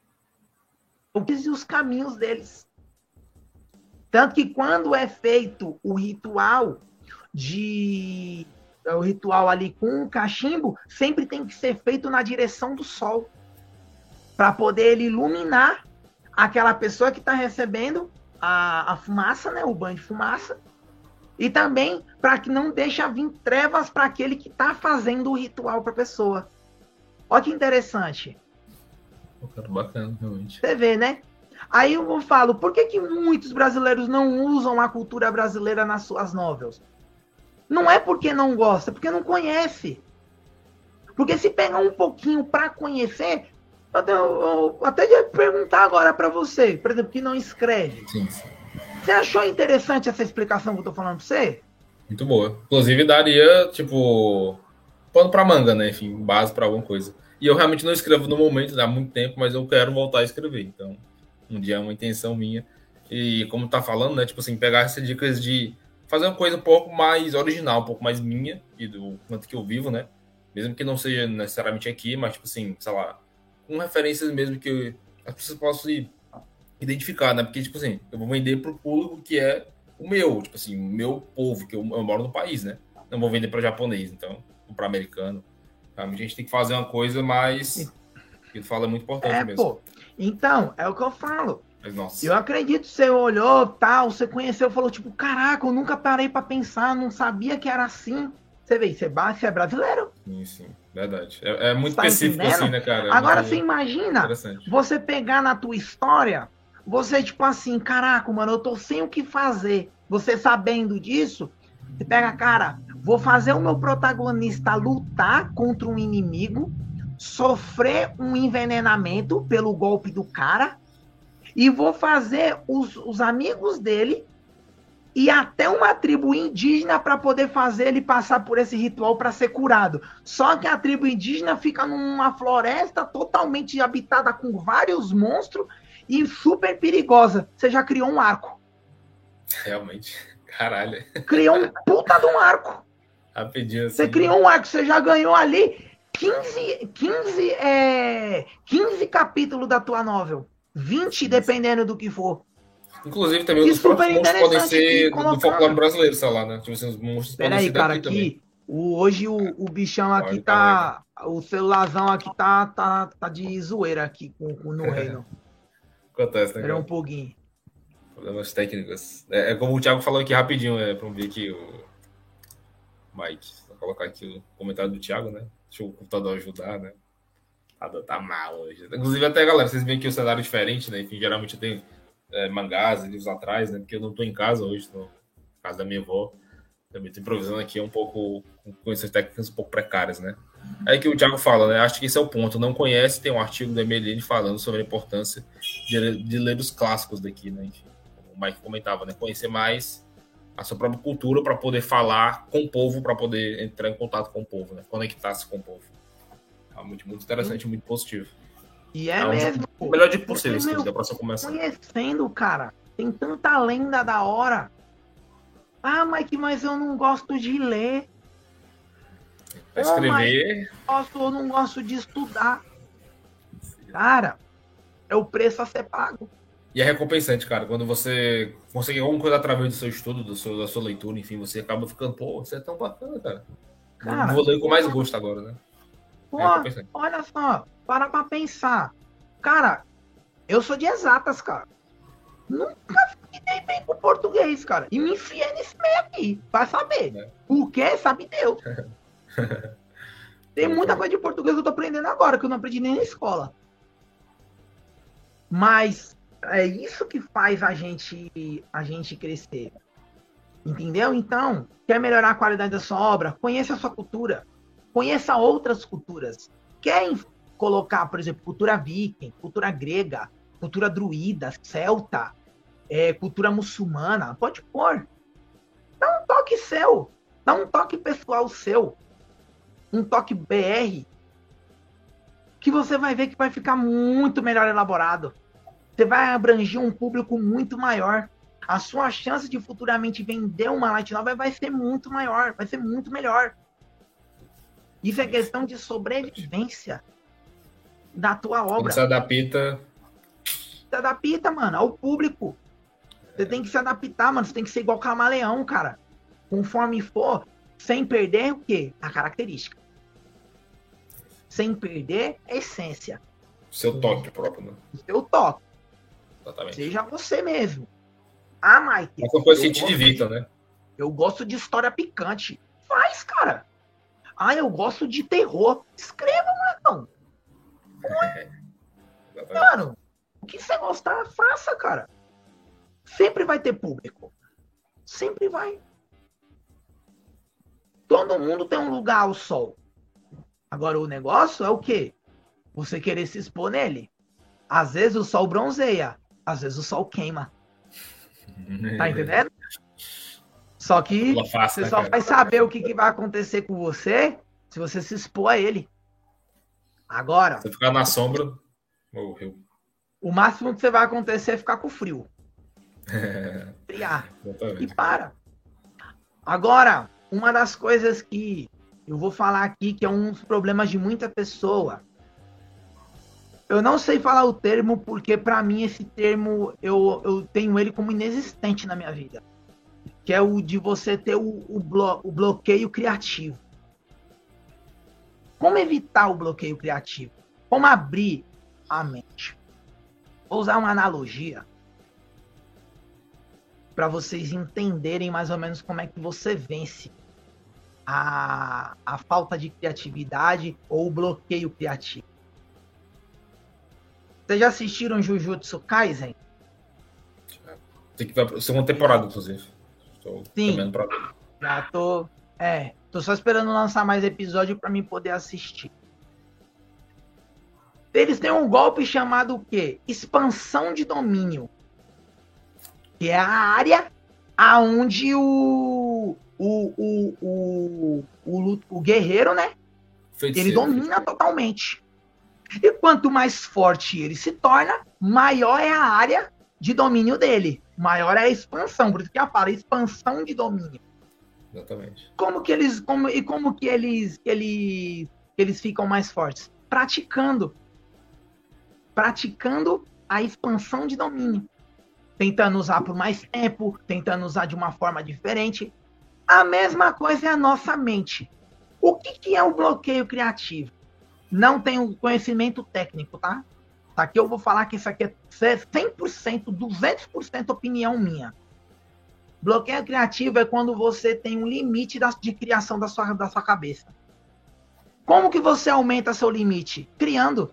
e os caminhos deles. Tanto que quando é feito o ritual de o ritual ali com o cachimbo, sempre tem que ser feito na direção do sol, para poder ele iluminar aquela pessoa que está recebendo a, a fumaça, né, o banho de fumaça, e também para que não deixe vir trevas para aquele que está fazendo o ritual para a pessoa. Olha que interessante. Bacana, realmente. Você vê, né? Aí eu falo, por que que muitos brasileiros não usam a cultura brasileira nas suas novelas? Não é porque não gosta, é porque não conhece. Porque se pegar um pouquinho para conhecer, eu, eu, eu até ia perguntar agora para você, por exemplo, que não escreve. Sim, sim. Você achou interessante essa explicação que eu tô falando para você? Muito boa. Inclusive daria, tipo, pano para manga, né? Enfim, base para alguma coisa. E eu realmente não escrevo no momento, há muito tempo, mas eu quero voltar a escrever. Então, um dia é uma intenção minha. E como tá falando, né? Tipo assim, pegar essas dicas de fazer uma coisa um pouco mais original, um pouco mais minha, e do quanto que eu vivo, né? Mesmo que não seja necessariamente aqui, mas, tipo assim, sei lá, com referências mesmo que as pessoas possam se identificar, né? Porque, tipo assim, eu vou vender pro público que é o meu, tipo assim, o meu povo, que eu, eu moro no país, né? Não vou vender para japonês, então, ou para americano. A gente tem que fazer uma coisa mais... que tu fala é muito importante É, mesmo. pô. Então, é o que eu falo. Mas, nossa. Eu acredito, você olhou, tal, você conheceu, falou, tipo, caraca, eu nunca parei pra pensar, não sabia que era assim. Você vê, você, você é brasileiro. Sim, sim, verdade. É, é muito Tá específico entendendo? assim, né, cara? É Agora, muito você imagina você pegar na tua história, você, tipo assim, caraca, mano, eu tô sem o que fazer. Você sabendo disso, você pega, cara, vou fazer o meu protagonista lutar contra um inimigo, sofrer um envenenamento pelo golpe do cara, e vou fazer os, os amigos dele e até uma tribo indígena para poder fazer ele passar por esse ritual para ser curado. Só que a tribo indígena fica numa floresta totalmente habitada com vários monstros e super perigosa. Você já criou um arco. Realmente. Caralho. Criou um puta de um arco. Rapidinho assim. Você criou um arco, você já ganhou ali quinze, quinze, é, quinze capítulos da tua novel. vinte, dependendo do que for. Inclusive, também, e os próprios monstros podem ser do folclore brasileiro, sei lá, né? Tipo assim, os monstros Pera podem aí, ser cara, daqui aqui, também. o, hoje o, o bichão aqui tá... O celularzão aqui tá, tá, tá de zoeira aqui com, com no reino. Acontece, né, Espera um pouquinho. Problemas técnicos. É, é como o Thiago falou aqui rapidinho, é, pra ver aqui o Mike. Vou colocar aqui o comentário do Thiago, né? Deixa o computador ajudar, né? Tá, tá mal hoje. Inclusive, até, galera, vocês veem que o cenário é diferente, né? Enfim, geralmente eu tenho é, mangás e livros atrás, né? Porque eu não tô em casa hoje, tô na casa da minha avó. Também tô improvisando aqui um pouco, com essas técnicas um pouco precárias, né? Aí que o Thiago fala, né? Acho que esse é o ponto. Não conhece, tem um artigo do Emeline falando sobre a importância de, de ler os clássicos daqui, né? Enfim, como o Mike comentava, né? Conhecer mais a sua própria cultura para poder falar com o povo, para poder entrar em contato com o povo, né? Conectar-se com o povo. É muito, muito interessante, muito positivo. E é, é mesmo. O melhor dia possível, se da próxima começar. Conhecendo, cara. Tem tanta lenda da hora. Ah, Mike, mas eu não gosto de ler. Pra escrever. Oh, mas eu não gosto de estudar. Cara, é o preço a ser pago. E é recompensante, cara. Quando você consegue alguma coisa através do seu estudo, do seu, da sua leitura, enfim, você acaba ficando, pô, você é tão bacana, cara. cara Vou ler com mais gosto agora, né? Pô, é olha só, para pra pensar. Cara, eu sou de exatas, cara. Nunca fiquei bem com português, cara. E me enfiei nesse meio aqui, vai saber. É. O que? Sabe Deus. Tem muita coisa de português que eu tô aprendendo agora, que eu não aprendi nem na escola. Mas é isso que faz a gente, a gente crescer. Entendeu? Então, quer melhorar a qualidade da sua obra? Conheça a sua cultura. Conheça outras culturas. Quer colocar, por exemplo, cultura viking, cultura grega, cultura druida, celta, é, cultura muçulmana? Pode pôr. Dá um toque seu. Dá um toque pessoal seu. Um toque B R. Que você vai ver que vai ficar muito melhor elaborado. Você vai abranger um público muito maior. A sua chance de futuramente vender uma light novel vai ser muito maior. Vai ser muito melhor. Isso é questão de sobrevivência da tua obra. Quando se adapta... Se adapta, mano, ao público. Você é. tem que se adaptar, mano. Você tem que ser igual camaleão, cara. Conforme for, sem perder o quê? A característica. Sem perder a essência. Seu toque próprio, né? O seu toque. Exatamente. Seja você mesmo. Ah, Mike. Essa coisa que te divirta, né? Eu gosto de história picante. Faz, cara. Ah, eu gosto de terror. Escreva, mano. É. Mano, o que você gostar, faça, cara. Sempre vai ter público. Sempre vai. Todo mundo tem um lugar ao sol. Agora, o negócio é o quê? Você querer se expor nele. Às vezes o sol bronzeia. Às vezes o sol queima. Tá entendendo? Só que você só vai saber o que, que vai acontecer com você se você se expor a ele. Agora... Você ficar na sombra, morreu. O máximo que você vai acontecer é ficar com frio. Friar. E para. Agora, uma das coisas que eu vou falar aqui, que é um dos problemas de muita pessoa. Eu não sei falar o termo, porque para mim esse termo, eu, eu tenho ele como inexistente na minha vida. Que é o de você ter o, o, blo, o bloqueio criativo. Como evitar o bloqueio criativo? Como abrir a mente? Vou usar uma analogia para vocês entenderem mais ou menos como é que você vence a, a falta de criatividade ou o bloqueio criativo. Vocês já assistiram Jujutsu Kaisen? Tem que ver a segunda temporada, inclusive. Estou Sim, pra... já tô... É, tô só esperando lançar mais episódio para mim poder assistir. Eles têm um golpe chamado o quê? Expansão de domínio. Que é a área aonde o o, o, o, o, o guerreiro, né? Feiticeiro. Ele domina totalmente. E quanto mais forte ele se torna, maior é a área de domínio dele. Maior é a expansão. Por isso que eu falo, expansão de domínio. Exatamente. Como que eles, como, e como que eles, eles, eles ficam mais fortes? Praticando. Praticando a expansão de domínio. Tentando usar por mais tempo, tentando usar de uma forma diferente. A mesma coisa é a nossa mente. O que, que é o bloqueio criativo? Não tenho conhecimento técnico, tá? Aqui eu vou falar que isso aqui é cem por cento, duzentos por cento opinião minha. Bloqueio criativo é quando você tem um limite de criação da sua, da sua cabeça. Como que você aumenta seu limite? Criando.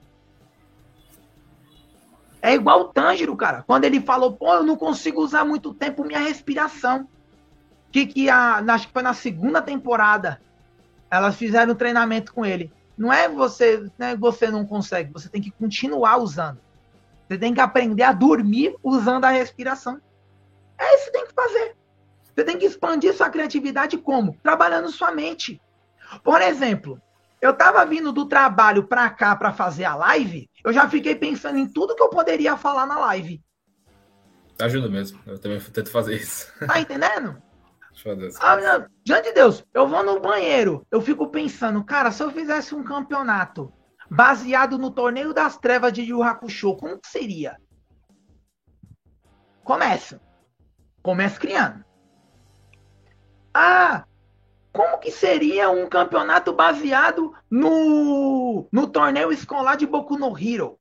É igual o Tanjiro, cara. Quando ele falou, pô, eu não consigo usar muito tempo minha respiração. Que, que a, acho que foi na segunda temporada, elas fizeram um treinamento com ele. Não é você, não é você não consegue, você tem que continuar usando. Você tem que aprender a dormir usando a respiração. É isso que você tem que fazer. Você tem que expandir sua criatividade como? Trabalhando sua mente. Por exemplo, eu tava vindo do trabalho pra cá pra fazer a live, eu já fiquei pensando em tudo que eu poderia falar na live. Ajuda mesmo, eu também tento fazer isso. Tá entendendo? Ah, diante de Deus, eu vou no banheiro, eu fico pensando, cara, se eu fizesse um campeonato baseado no Torneio das Trevas de Yu Hakusho, como que seria? Começa. Começa criando. Ah, como que seria um campeonato baseado no, no torneio escolar de Boku no Hero?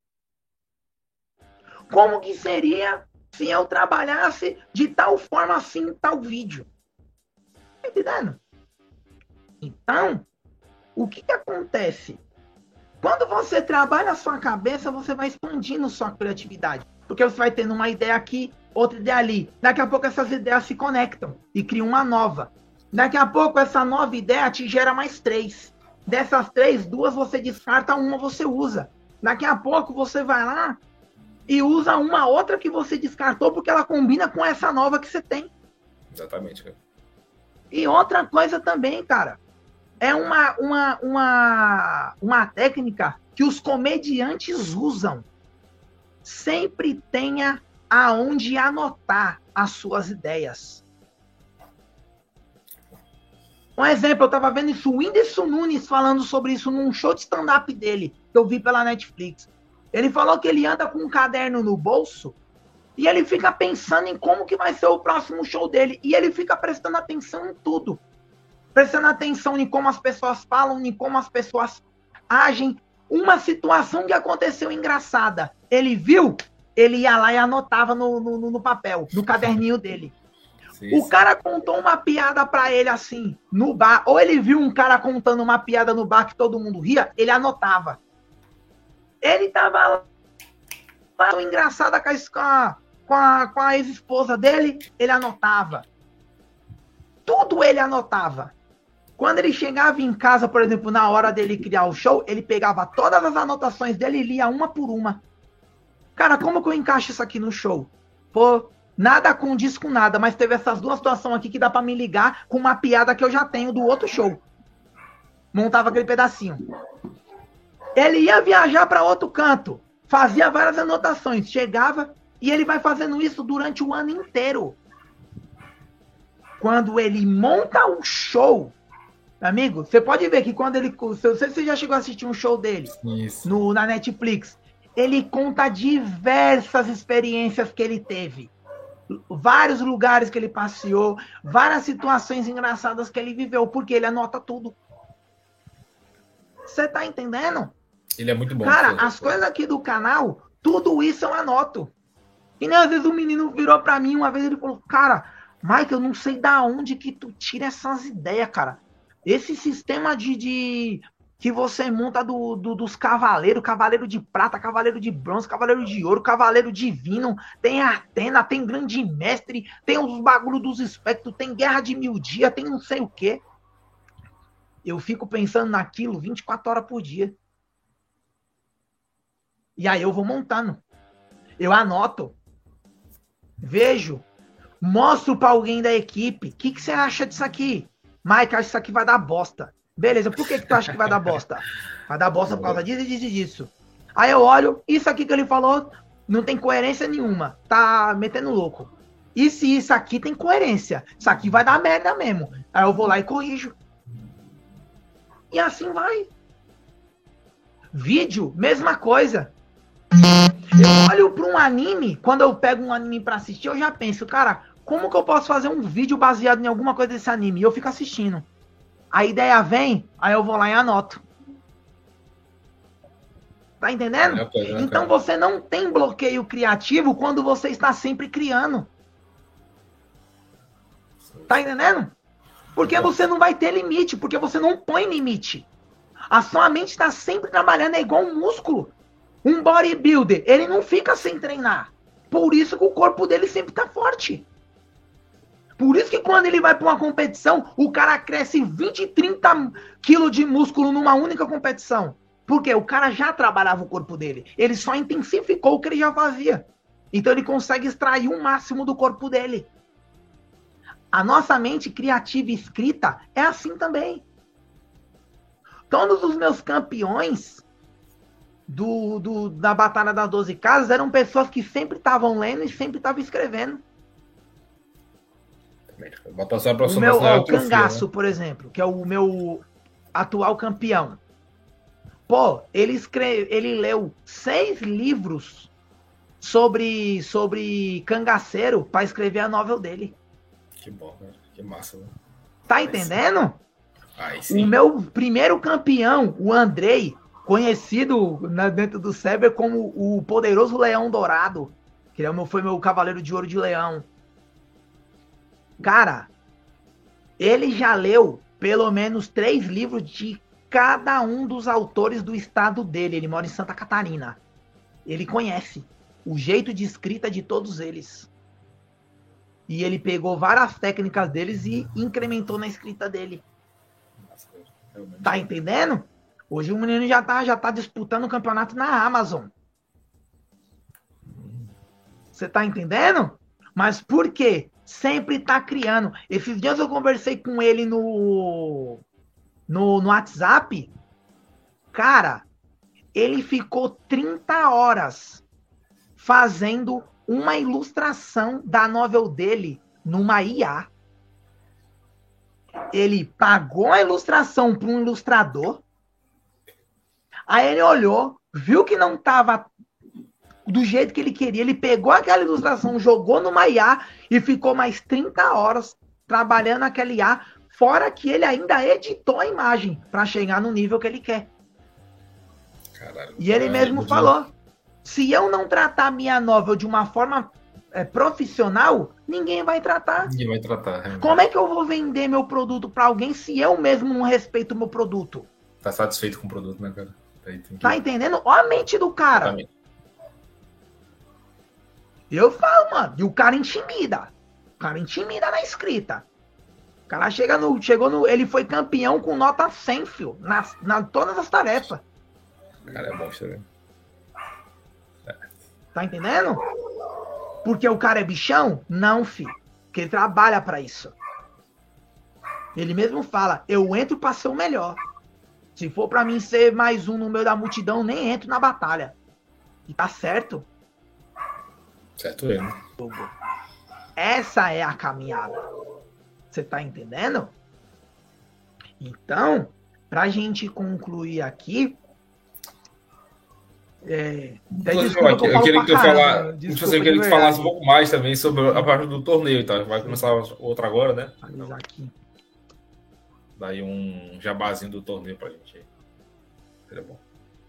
Como que seria se eu trabalhasse de tal forma assim em tal vídeo? Tá entendendo? Então, o que que acontece? Quando você trabalha a sua cabeça, você vai expandindo sua criatividade. Porque você vai tendo uma ideia aqui, outra ideia ali. Daqui a pouco essas ideias se conectam e criam uma nova. Daqui a pouco essa nova ideia te gera mais três. Dessas três, duas você descarta, uma você usa. Daqui a pouco você vai lá e usa uma outra que você descartou porque ela combina com essa nova que você tem. Exatamente, cara. E outra coisa também, cara, é uma, uma, uma, uma técnica que os comediantes usam. Sempre tenha aonde anotar as suas ideias. Um exemplo, eu estava vendo isso, o Whindersson Nunes falando sobre isso num show de stand-up dele, que eu vi pela Netflix. Ele falou que ele anda com um caderno no bolso e ele fica pensando em como que vai ser o próximo show dele. E ele fica prestando atenção em tudo. Prestando atenção em como as pessoas falam, em como as pessoas agem. Uma situação que aconteceu engraçada. Ele viu, ele ia lá e anotava no, no, no papel, no caderninho dele. Sim, o sim. cara contou uma piada pra ele assim, no bar. Ou ele viu um cara contando uma piada no bar que todo mundo ria, ele anotava. Ele tava lá, engraçada com a, com a, com a ex-esposa dele, ele anotava. Tudo ele anotava. Quando ele chegava em casa, por exemplo, na hora dele criar o show, ele pegava todas as anotações dele e lia uma por uma. Cara, como que eu encaixo isso aqui no show? Pô, nada condiz com nada, mas teve essas duas situações aqui que dá pra me ligar com uma piada que eu já tenho do outro show. Montava aquele pedacinho. Ele ia viajar para outro canto, fazia várias anotações, chegava e ele vai fazendo isso durante o ano inteiro. quando ele monta o show, amigo, você pode ver que quando ele... Não sei se você já chegou a assistir um show dele no, na Netflix. Ele conta diversas experiências que ele teve. Vários lugares que ele passeou, várias situações engraçadas que ele viveu, porque ele anota tudo. Você tá entendendo? Ele é muito bom. Cara, as coisas aqui do canal, tudo isso eu anoto. E nem às vezes o menino virou pra mim, uma vez ele falou, cara, Mike, eu não sei da onde que tu tira essas ideias, cara. Esse sistema de... de... que você monta do, do, dos cavaleiros, cavaleiro de prata, cavaleiro de bronze, cavaleiro de ouro, cavaleiro divino, tem Atena, tem grande mestre, tem os bagulho dos espectros, tem guerra de mil dias, tem não sei o quê. Eu fico pensando naquilo vinte e quatro horas por dia. E aí eu vou montando. Eu anoto. Vejo. Mostro pra alguém da equipe. O que, que você acha disso aqui? Mike, acho que isso aqui vai dar bosta. Beleza, por que, que tu acha que vai dar bosta? Vai dar bosta por causa disso, disso e disso. Aí eu olho, isso aqui que ele falou não tem coerência nenhuma. Tá metendo louco. E se isso aqui tem coerência? Isso aqui vai dar merda mesmo. Aí eu vou lá e corrijo. E assim vai. Vídeo, mesma coisa. Eu olho para um anime, quando eu pego um anime para assistir, eu já penso, cara, como que eu posso fazer um vídeo baseado em alguma coisa desse anime? E eu fico assistindo. A ideia vem, aí eu vou lá e anoto. Tá entendendo? É, é, é, então você não tem bloqueio criativo quando você está sempre criando. Tá entendendo? Porque você não vai ter limite, porque você não põe limite. A sua mente está sempre trabalhando, é igual um músculo. Um bodybuilder, ele não fica sem treinar. Por isso que o corpo dele sempre tá forte. Por isso que quando ele vai para uma competição, o cara cresce vinte, trinta quilos de músculo numa única competição. Porque o cara já trabalhava o corpo dele. Ele só intensificou o que ele já fazia. Então ele consegue extrair o máximo do corpo dele. A nossa mente criativa e escrita é assim também. Todos os meus campeões do, do, da Batalha das doze Casas eram pessoas que sempre estavam lendo e sempre estavam escrevendo. O meu ó, o Cangaço, né? Por exemplo, que é o meu atual campeão. Pô, ele, escreve, ele leu seis livros sobre, sobre cangaceiro para escrever a novel dele. Que bom, né? Que massa, né? Tá entendendo? Ai, sim. O meu primeiro campeão, o Andrei, conhecido na, dentro do Cyber como o Poderoso Leão Dourado, que é o meu, foi meu Cavaleiro de Ouro de Leão. Cara, ele já leu pelo menos três livros de cada um dos autores do estado dele. Ele mora em Santa Catarina. Ele conhece o jeito de escrita de todos eles. E ele pegou várias técnicas deles e incrementou na escrita dele. Tá entendendo? Hoje o menino já tá, já tá disputando o campeonato na Amazon. Você tá entendendo? Mas por quê? Sempre tá criando. Esses dias eu conversei com ele no, no, no WhatsApp. Cara, ele ficou trinta horas fazendo uma ilustração da novel dele numa I A. Ele pagou a ilustração para um ilustrador. Aí ele olhou, viu que não estava do jeito que ele queria. Ele pegou aquela ilustração, jogou numa I A e ficou mais trinta horas trabalhando naquela I A. Fora que ele ainda editou a imagem para chegar no nível que ele quer. Caralho, e ele caralho, mesmo falou, se eu não tratar minha novel de uma forma é, profissional, ninguém vai tratar. Ninguém vai tratar. É. Como é que eu vou vender meu produto para alguém se eu mesmo não respeito o meu produto? Tá satisfeito com o produto, né, cara? Aí tem que... Tá entendendo? Olha a mente do cara. Exatamente. Eu falo, mano, e o cara intimida. O cara intimida na escrita. O cara chega no, chegou no... Ele foi campeão com nota cem, filho. Na, na todas as tarefas. Cara, é bom isso aí. É. Tá entendendo? Porque o cara é bichão? Não, filho. Porque ele trabalha pra isso. Ele mesmo fala, eu entro pra ser o melhor. Se for pra mim ser mais um no meio da multidão, nem entro na batalha. E tá certo. Certo ele. Essa é a caminhada. Você tá entendendo? Então, pra gente concluir aqui, é, até Inclusive, desculpa que eu eu falo queria pra que tu caramba, falar, mano, tipo assim, eu desculpa de queria que tu falasse um verdade. pouco mais também sobre a parte do torneio, tá? Vai começar outra agora, né? Vou atualizar aqui. Daí um jabazinho do torneio pra gente aí. Seria bom.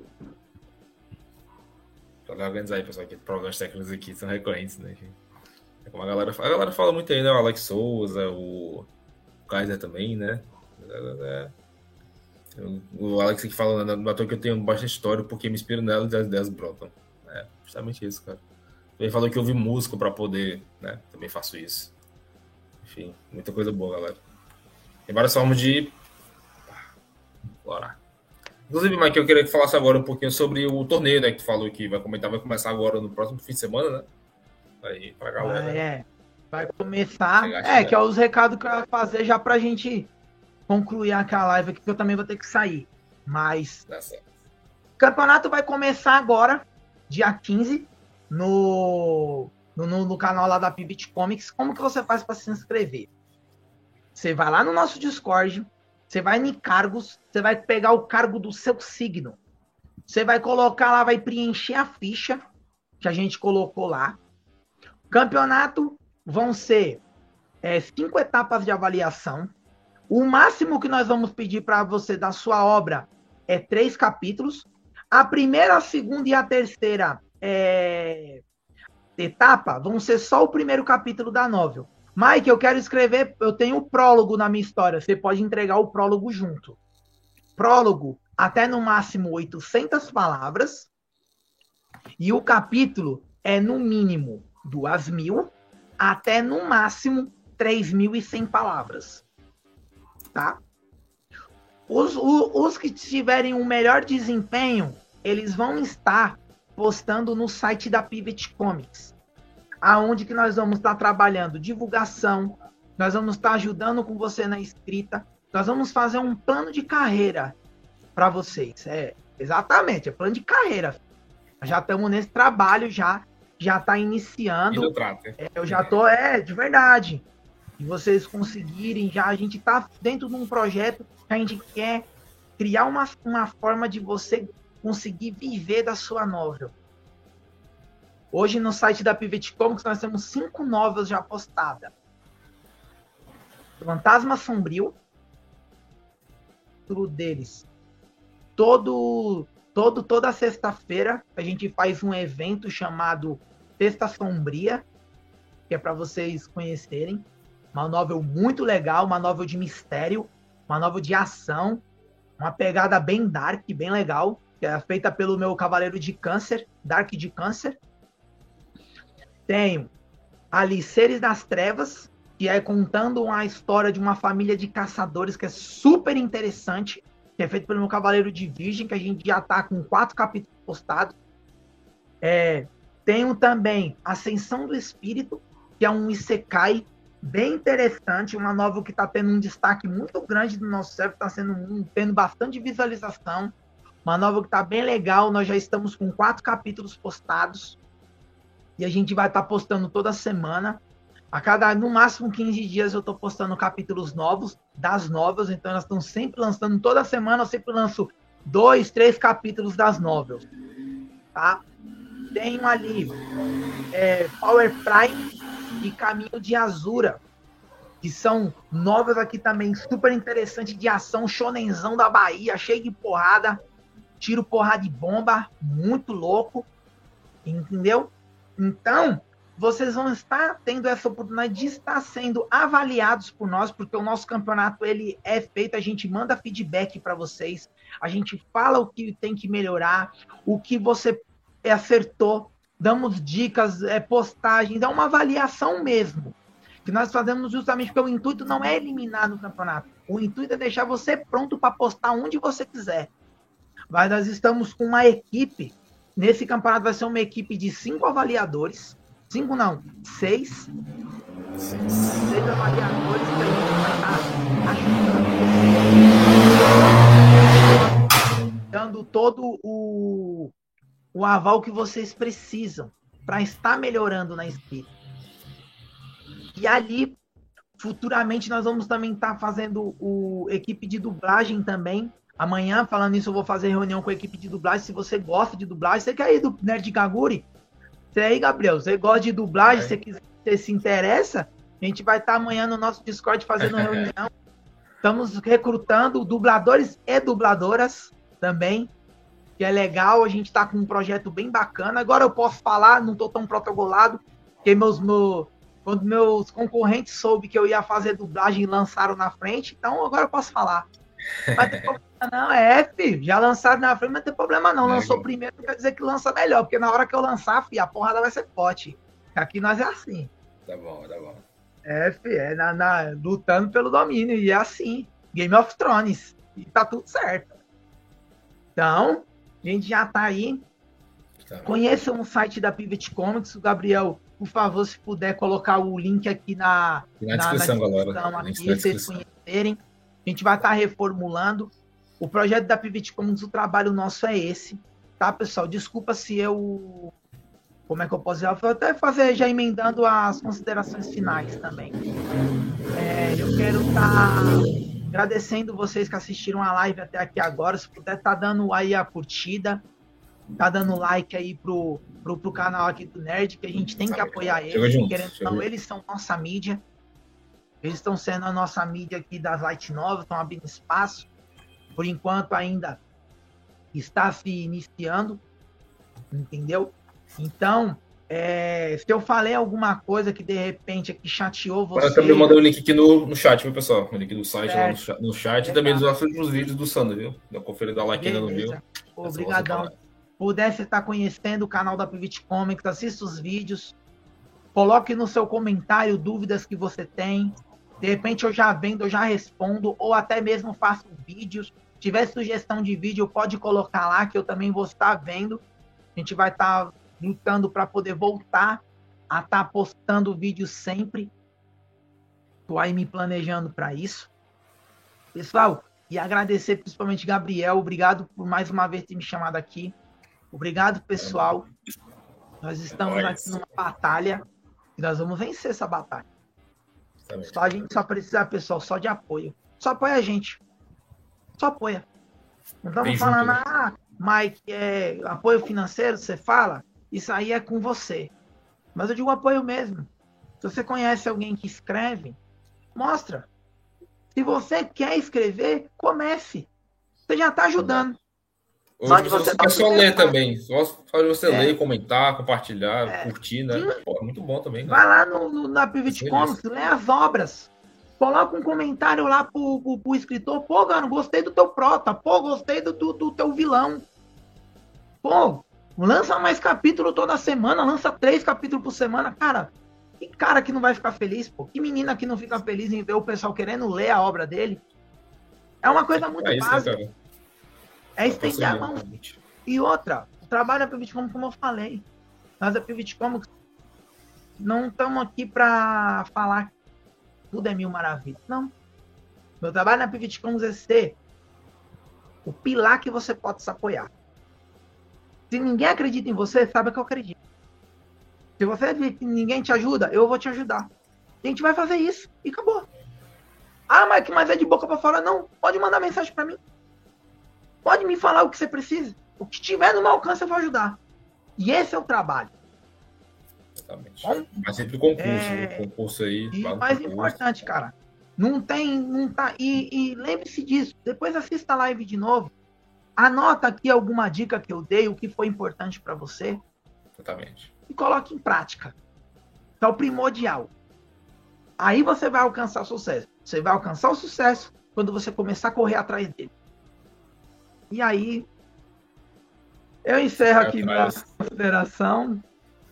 Pra organizar aí, pessoal, que problemas técnicos aqui são recorrentes, né? É como a galera fala. A galera fala muito aí, né? O Alex Souza, o Kaiser também, né? É... O Alex aqui falando, né? Que eu tenho bastante história porque me inspiro nela e as ideias brotam. É, justamente isso, cara. Ele falou que eu ouvi música pra poder, né? Também faço isso. Enfim, muita coisa boa, galera. Tem várias formas de explorar. Inclusive, Mike, eu queria que falasse agora um pouquinho sobre o torneio, né? Que tu falou que vai comentar, vai começar agora no próximo fim de semana, né? Aí pra galera. Vai, é, vai começar. É, que é os recados que eu ia fazer já pra gente concluir aquela live aqui, que eu também vou ter que sair. Mas o campeonato vai começar agora, dia quinze, no, no, no canal lá da Pivot Comics. Como que você faz para se inscrever? Você vai lá no nosso Discord, você vai em cargos, você vai pegar o cargo do seu signo. Você vai colocar lá, vai preencher a ficha que a gente colocou lá. Campeonato vão ser é, cinco etapas de avaliação. O máximo que nós vamos pedir para você da sua obra é três capítulos. A primeira, a segunda e a terceira é, etapa vão ser só o primeiro capítulo da novel. Mike, eu quero escrever, eu tenho o prólogo na minha história. Você pode entregar o prólogo junto. Prólogo até no máximo oitocentas palavras. E o capítulo é no mínimo duas mil até no máximo três mil e cem palavras. Tá? Os, os, os que tiverem um melhor desempenho, eles vão estar postando no site da Pivot Comics, aonde que nós vamos estar trabalhando divulgação, nós vamos estar ajudando com você na escrita, nós vamos fazer um plano de carreira para vocês. É, exatamente, é plano de carreira. Já estamos nesse trabalho, já já está iniciando. É, eu já tô, é, de verdade. E vocês conseguirem, já a gente está dentro de um projeto que a gente quer criar uma, uma forma de você conseguir viver da sua novel. Hoje no site da Pivot Comics nós temos cinco novels já postadas. Fantasma Sombrio, tudo deles. Todo, todo, toda sexta-feira a gente faz um evento chamado Sexta Sombria, que é para vocês conhecerem. Uma novel muito legal, uma novel de mistério, uma novel de ação, uma pegada bem dark, bem legal, que é feita pelo meu Cavaleiro de Câncer, Dark de Câncer. Tenho ali Seres das Trevas, que é contando uma história de uma família de caçadores que é super interessante, que é feito pelo meu Cavaleiro de Virgem, que a gente já está com quatro capítulos postados. É, tenho também Ascensão do Espírito, que é um Isekai bem interessante, uma novel que está tendo um destaque muito grande do nosso server, está sendo um, tendo bastante visualização, uma novel que está bem legal. Nós já estamos com quatro capítulos postados e a gente vai estar tá postando toda semana. A cada, no máximo, quinze dias eu estou postando capítulos novos das novels, então elas estão sempre lançando, toda semana eu sempre lanço dois, três capítulos das novels, tá? Tenho ali é, Power Prime e Caminho de Azura, que são novas aqui também, super interessante, de ação, shonenzão da Bahia, cheio de porrada, tiro, porrada de bomba, muito louco, entendeu? Então, vocês vão estar tendo essa oportunidade de estar sendo avaliados por nós, porque o nosso campeonato ele é feito, a gente manda feedback para vocês, a gente fala o que tem que melhorar, o que você acertou, damos dicas, é, postagens, dá uma avaliação mesmo, que nós fazemos justamente porque o intuito não é eliminar no campeonato, o intuito é deixar você pronto para postar onde você quiser. Mas nós estamos com uma equipe, nesse campeonato vai ser uma equipe de cinco avaliadores, cinco não, seis, seis avaliadores que a gente vai estar ajudando, dando todo o o aval que vocês precisam para estar melhorando na escrita. E ali futuramente nós vamos também estar tá fazendo o equipe de dublagem também. Amanhã, falando isso, eu vou fazer reunião com a equipe de dublagem. Se você gosta de dublagem, você quer ir do Nerd Kaguri? Você aí, Gabriel, você gosta de dublagem, se você, você se interessa, a gente vai estar tá amanhã no nosso Discord fazendo reunião. Estamos recrutando dubladores e dubladoras também, que é legal. A gente está com um projeto bem bacana. Agora eu posso falar, não estou tão protocolo, porque meus, meu, quando meus concorrentes soube que eu ia fazer dublagem, lançaram na frente, então agora eu posso falar. Mas tem problema não, é, filho, já lançaram na frente, mas não tem problema não. Lançou é, primeiro, não quer dizer que lança melhor, porque na hora que eu lançar, filho, a porrada vai ser forte. Aqui nós é assim. Tá bom, tá bom. É, filho, é na, na, lutando pelo domínio, e é assim. Game of Thrones. E tá tudo certo. Então, a gente já tá aí. Tá. Conheçam o site da Pivot Comics. O Gabriel, por favor, se puder colocar o link aqui na, na, na descrição, na descrição galera. Aqui, pra vocês conhecerem. A gente vai estar tá reformulando. O projeto da Pivot Comics, o trabalho nosso é esse. Tá, pessoal? Desculpa se eu... Como é que eu posso dizer? Eu vou até fazer, já emendando as considerações finais também. É, eu quero estar tá agradecendo vocês que assistiram a live até aqui agora. Se puder, tá dando aí a curtida, tá dando like aí pro, pro, pro canal aqui do Nerd, que a gente tem que apoiar eles. Querendo ou não, eles são nossa mídia. Eles estão sendo a nossa mídia aqui das Light Novas, estão abrindo espaço. Por enquanto ainda está se iniciando, entendeu? Então, é, se eu falei alguma coisa que de repente aqui chateou você... Eu também mandei o link aqui no, no chat, viu, pessoal? O link do site é, lá no chat, no chat e também dos nossos vídeos do Sandro, viu? Dá conferir, dá like ainda no viu. Obrigadão. Pudesse estar conhecendo o canal da Pivot Comics, assista os vídeos, coloque no seu comentário dúvidas que você tem. De repente eu já vendo, eu já respondo, ou até mesmo faço vídeos. Se tiver sugestão de vídeo, pode colocar lá, que eu também vou estar vendo. A gente vai estar lutando para poder voltar a estar postando vídeos sempre. Estou aí me planejando para isso. Pessoal, e agradecer principalmente Gabriel. Obrigado por mais uma vez ter me chamado aqui. Obrigado, pessoal. Nós estamos aqui numa batalha e nós vamos vencer essa batalha. Só a gente só precisa, pessoal, só de apoio. Só apoia a gente. Só apoia. Não estamos falando, junto, ah, Mike, é apoio financeiro, você fala, isso aí é com você. Mas eu digo apoio mesmo. Se você conhece alguém que escreve, mostra. Se você quer escrever, comece. Você já está ajudando. Só de você tá só ler também. Só, só de você é. ler, comentar, compartilhar, é. curtir, né? Pô, é muito bom também. Vai lá no, no, na Pivot Comics, lê as obras. Coloca um comentário lá pro, pro, pro escritor. Pô, Gano, gostei do teu prota. Pô, gostei do, do, do teu vilão. Pô, lança mais capítulo toda semana. Lança três capítulos por semana. Cara, que cara que não vai ficar feliz, pô? Que menina que não fica feliz em ver o pessoal querendo ler a obra dele? É uma coisa muito é isso, básica. Né, é estender a mão. E outra, o trabalho da Pivot Comics, como eu falei, nós da Pivot Comics não estamos aqui para falar que tudo é mil maravilhas. Não. Meu trabalho na Pivot Comics é ser o pilar que você pode se apoiar. Se ninguém acredita em você, sabe que eu acredito. Se você acredita que ninguém te ajuda, eu vou te ajudar. A gente vai fazer isso e acabou. Ah, Mike, mas é de boca para fora? Não. Pode mandar mensagem para mim. Pode me falar o que você precisa. O que tiver no meu alcance eu vou ajudar. E esse é o trabalho. Exatamente. Bom, mas sempre o concurso. É... O concurso aí. E o mais concurso. Importante, cara. Não tem. Não tá... E, e lembre-se disso. Depois assista a live de novo. Anota aqui alguma dica que eu dei, o que foi importante para você. Exatamente. E coloque em prática. É o primordial. Aí você vai alcançar sucesso. Você vai alcançar o sucesso quando você começar a correr atrás dele. E aí, eu encerro aqui minha consideração.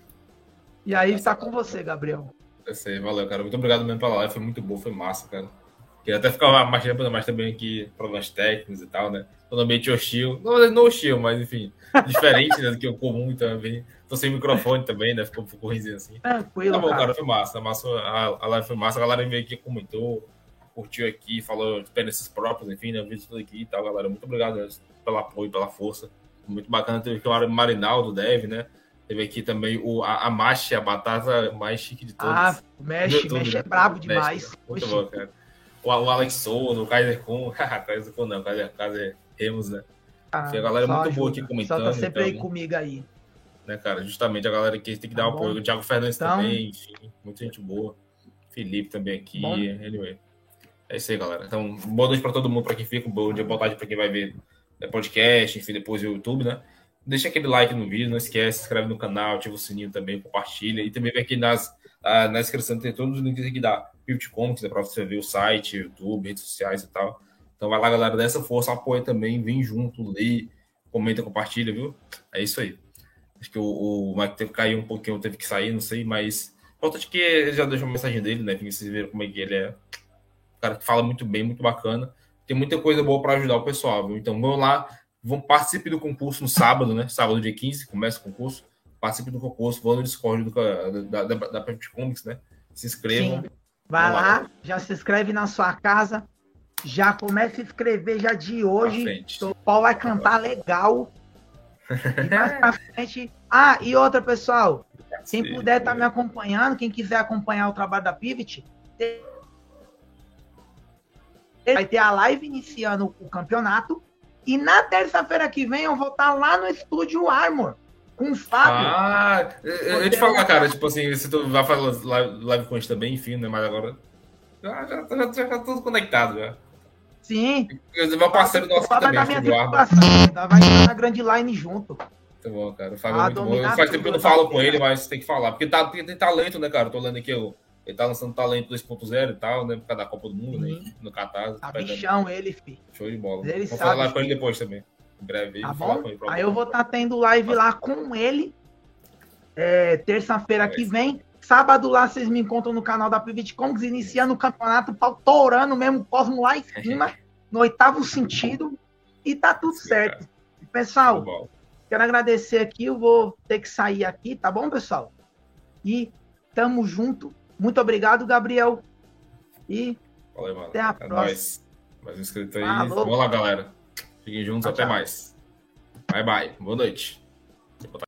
E aí está com você, Gabriel. Eu sei, valeu, cara. Muito obrigado mesmo pela live. Foi muito bom, foi massa, cara. Queria até ficar mais tempo, mas também aqui problemas técnicos e tal, né? Tô ambiente hostil. Não, não hostil, mas enfim, diferente, né, do que o comum também. Tô sem microfone também, né? Ficou um pouco ruimzinho assim. Tranquilo, tá bom, cara. cara, foi massa. massa a, a live foi massa. A galera veio aqui, comentou, curtiu aqui, falou experiências próprias, enfim, né? Vídeo tudo aqui e tal, galera. Muito obrigado, né, pelo apoio, pela força. Muito bacana ter aqui o Marinaldo, o Dev, né? Teve aqui também o, a, a Machi, a batata mais chique de todas. Ah, o Mesh, YouTube, Mesh né? é brabo demais. Mesh, muito bom, cara. O, o Alex Souza, o Kaiser Kun, Kaiser Kun não, Kaiser, Kaiser Remos, né? Ah, Tem a galera muito ajuda. boa aqui comentando. Só tá sempre então, aí comigo aí. Né, cara? Justamente a galera que tem que Tá dar bom. apoio. O Thiago Fernandes Então, também, enfim, muita gente boa. Felipe também aqui, bom. anyway. É isso aí, galera. Então, boa noite pra todo mundo, pra quem fica, bom dia, boa tarde pra quem vai ver né, podcast, enfim, depois o YouTube, né? Deixa aquele like no vídeo, não esquece, se inscreve no canal, ativa o sininho também, compartilha. E também vem aqui nas, ah, na descrição, tem todos os links aqui da Pivot Comics, né, pra você ver o site, YouTube, redes sociais e tal. Então vai lá, galera, dessa força, apoia também, vem junto, lê, comenta, compartilha, viu? É isso aí. Acho que o, o Mike teve que cair um pouquinho, teve que sair, não sei, mas... Importante que ele já deixou a mensagem dele, né? Enfim, vocês viram como é que ele é. Um cara que fala muito bem, muito bacana. Tem muita coisa boa para ajudar o pessoal, viu? Então vamos lá, vão participe do concurso no sábado, né? Sábado, dia quinze, começa o concurso. Participe do concurso, vão no Discord do, da, da, da Pivot Comics, né? Se inscrevam. Sim. Vai lá, lá, já se inscreve na sua casa. Já começa a escrever já de hoje. O Paulo vai cantar legal. E mais pra frente. Ah, e outra, pessoal. Quem Sim, puder estar tá me acompanhando, quem quiser acompanhar o trabalho da Pivot, vai ter a live iniciando o campeonato. E na terça-feira que vem eu vou estar tá lá no estúdio Armor com o Fábio. Ah, eu ia te falar, cara, tipo assim, se tu vai fazer live, live com a gente também, enfim, né? Mas agora já, já, já, já tá tudo conectado já. Sim. Meu parceiro nosso aqui também, estúdio Armor. Vai estar na grande line junto. Muito bom, cara. O Fábio é muito bom. Faz tempo que eu não falo com ele, mas tem que falar. Porque tá, tem, tem talento, né, cara? Eu tô lendo aqui, eu, ele tá lançando talento dois ponto zero e tal, né? Por causa da Copa do Mundo, né? No Catar. Tá bichão ele, filho. Show de bola. Ele Vou sabe, falar com ele depois também. Em breve. Tá falar bom? Com ele Aí eu vou estar tá tendo live lá com ele. É, terça-feira é que vem. Sábado lá vocês me encontram no canal da Pivot Comics, iniciando o campeonato, pau torando mesmo, Cosmo lá em cima, no oitavo sentido. E tá tudo Sim, certo. Cara. Pessoal, quero agradecer aqui, eu vou ter que sair aqui, tá bom, pessoal? E tamo junto. Muito obrigado, Gabriel. E Valeu, mano. até a é próxima. Nóis. Mais um inscrito aí. Falou. Vamos lá, galera. Fiquem juntos, tchau, até tchau. mais. Bye, bye. Boa noite.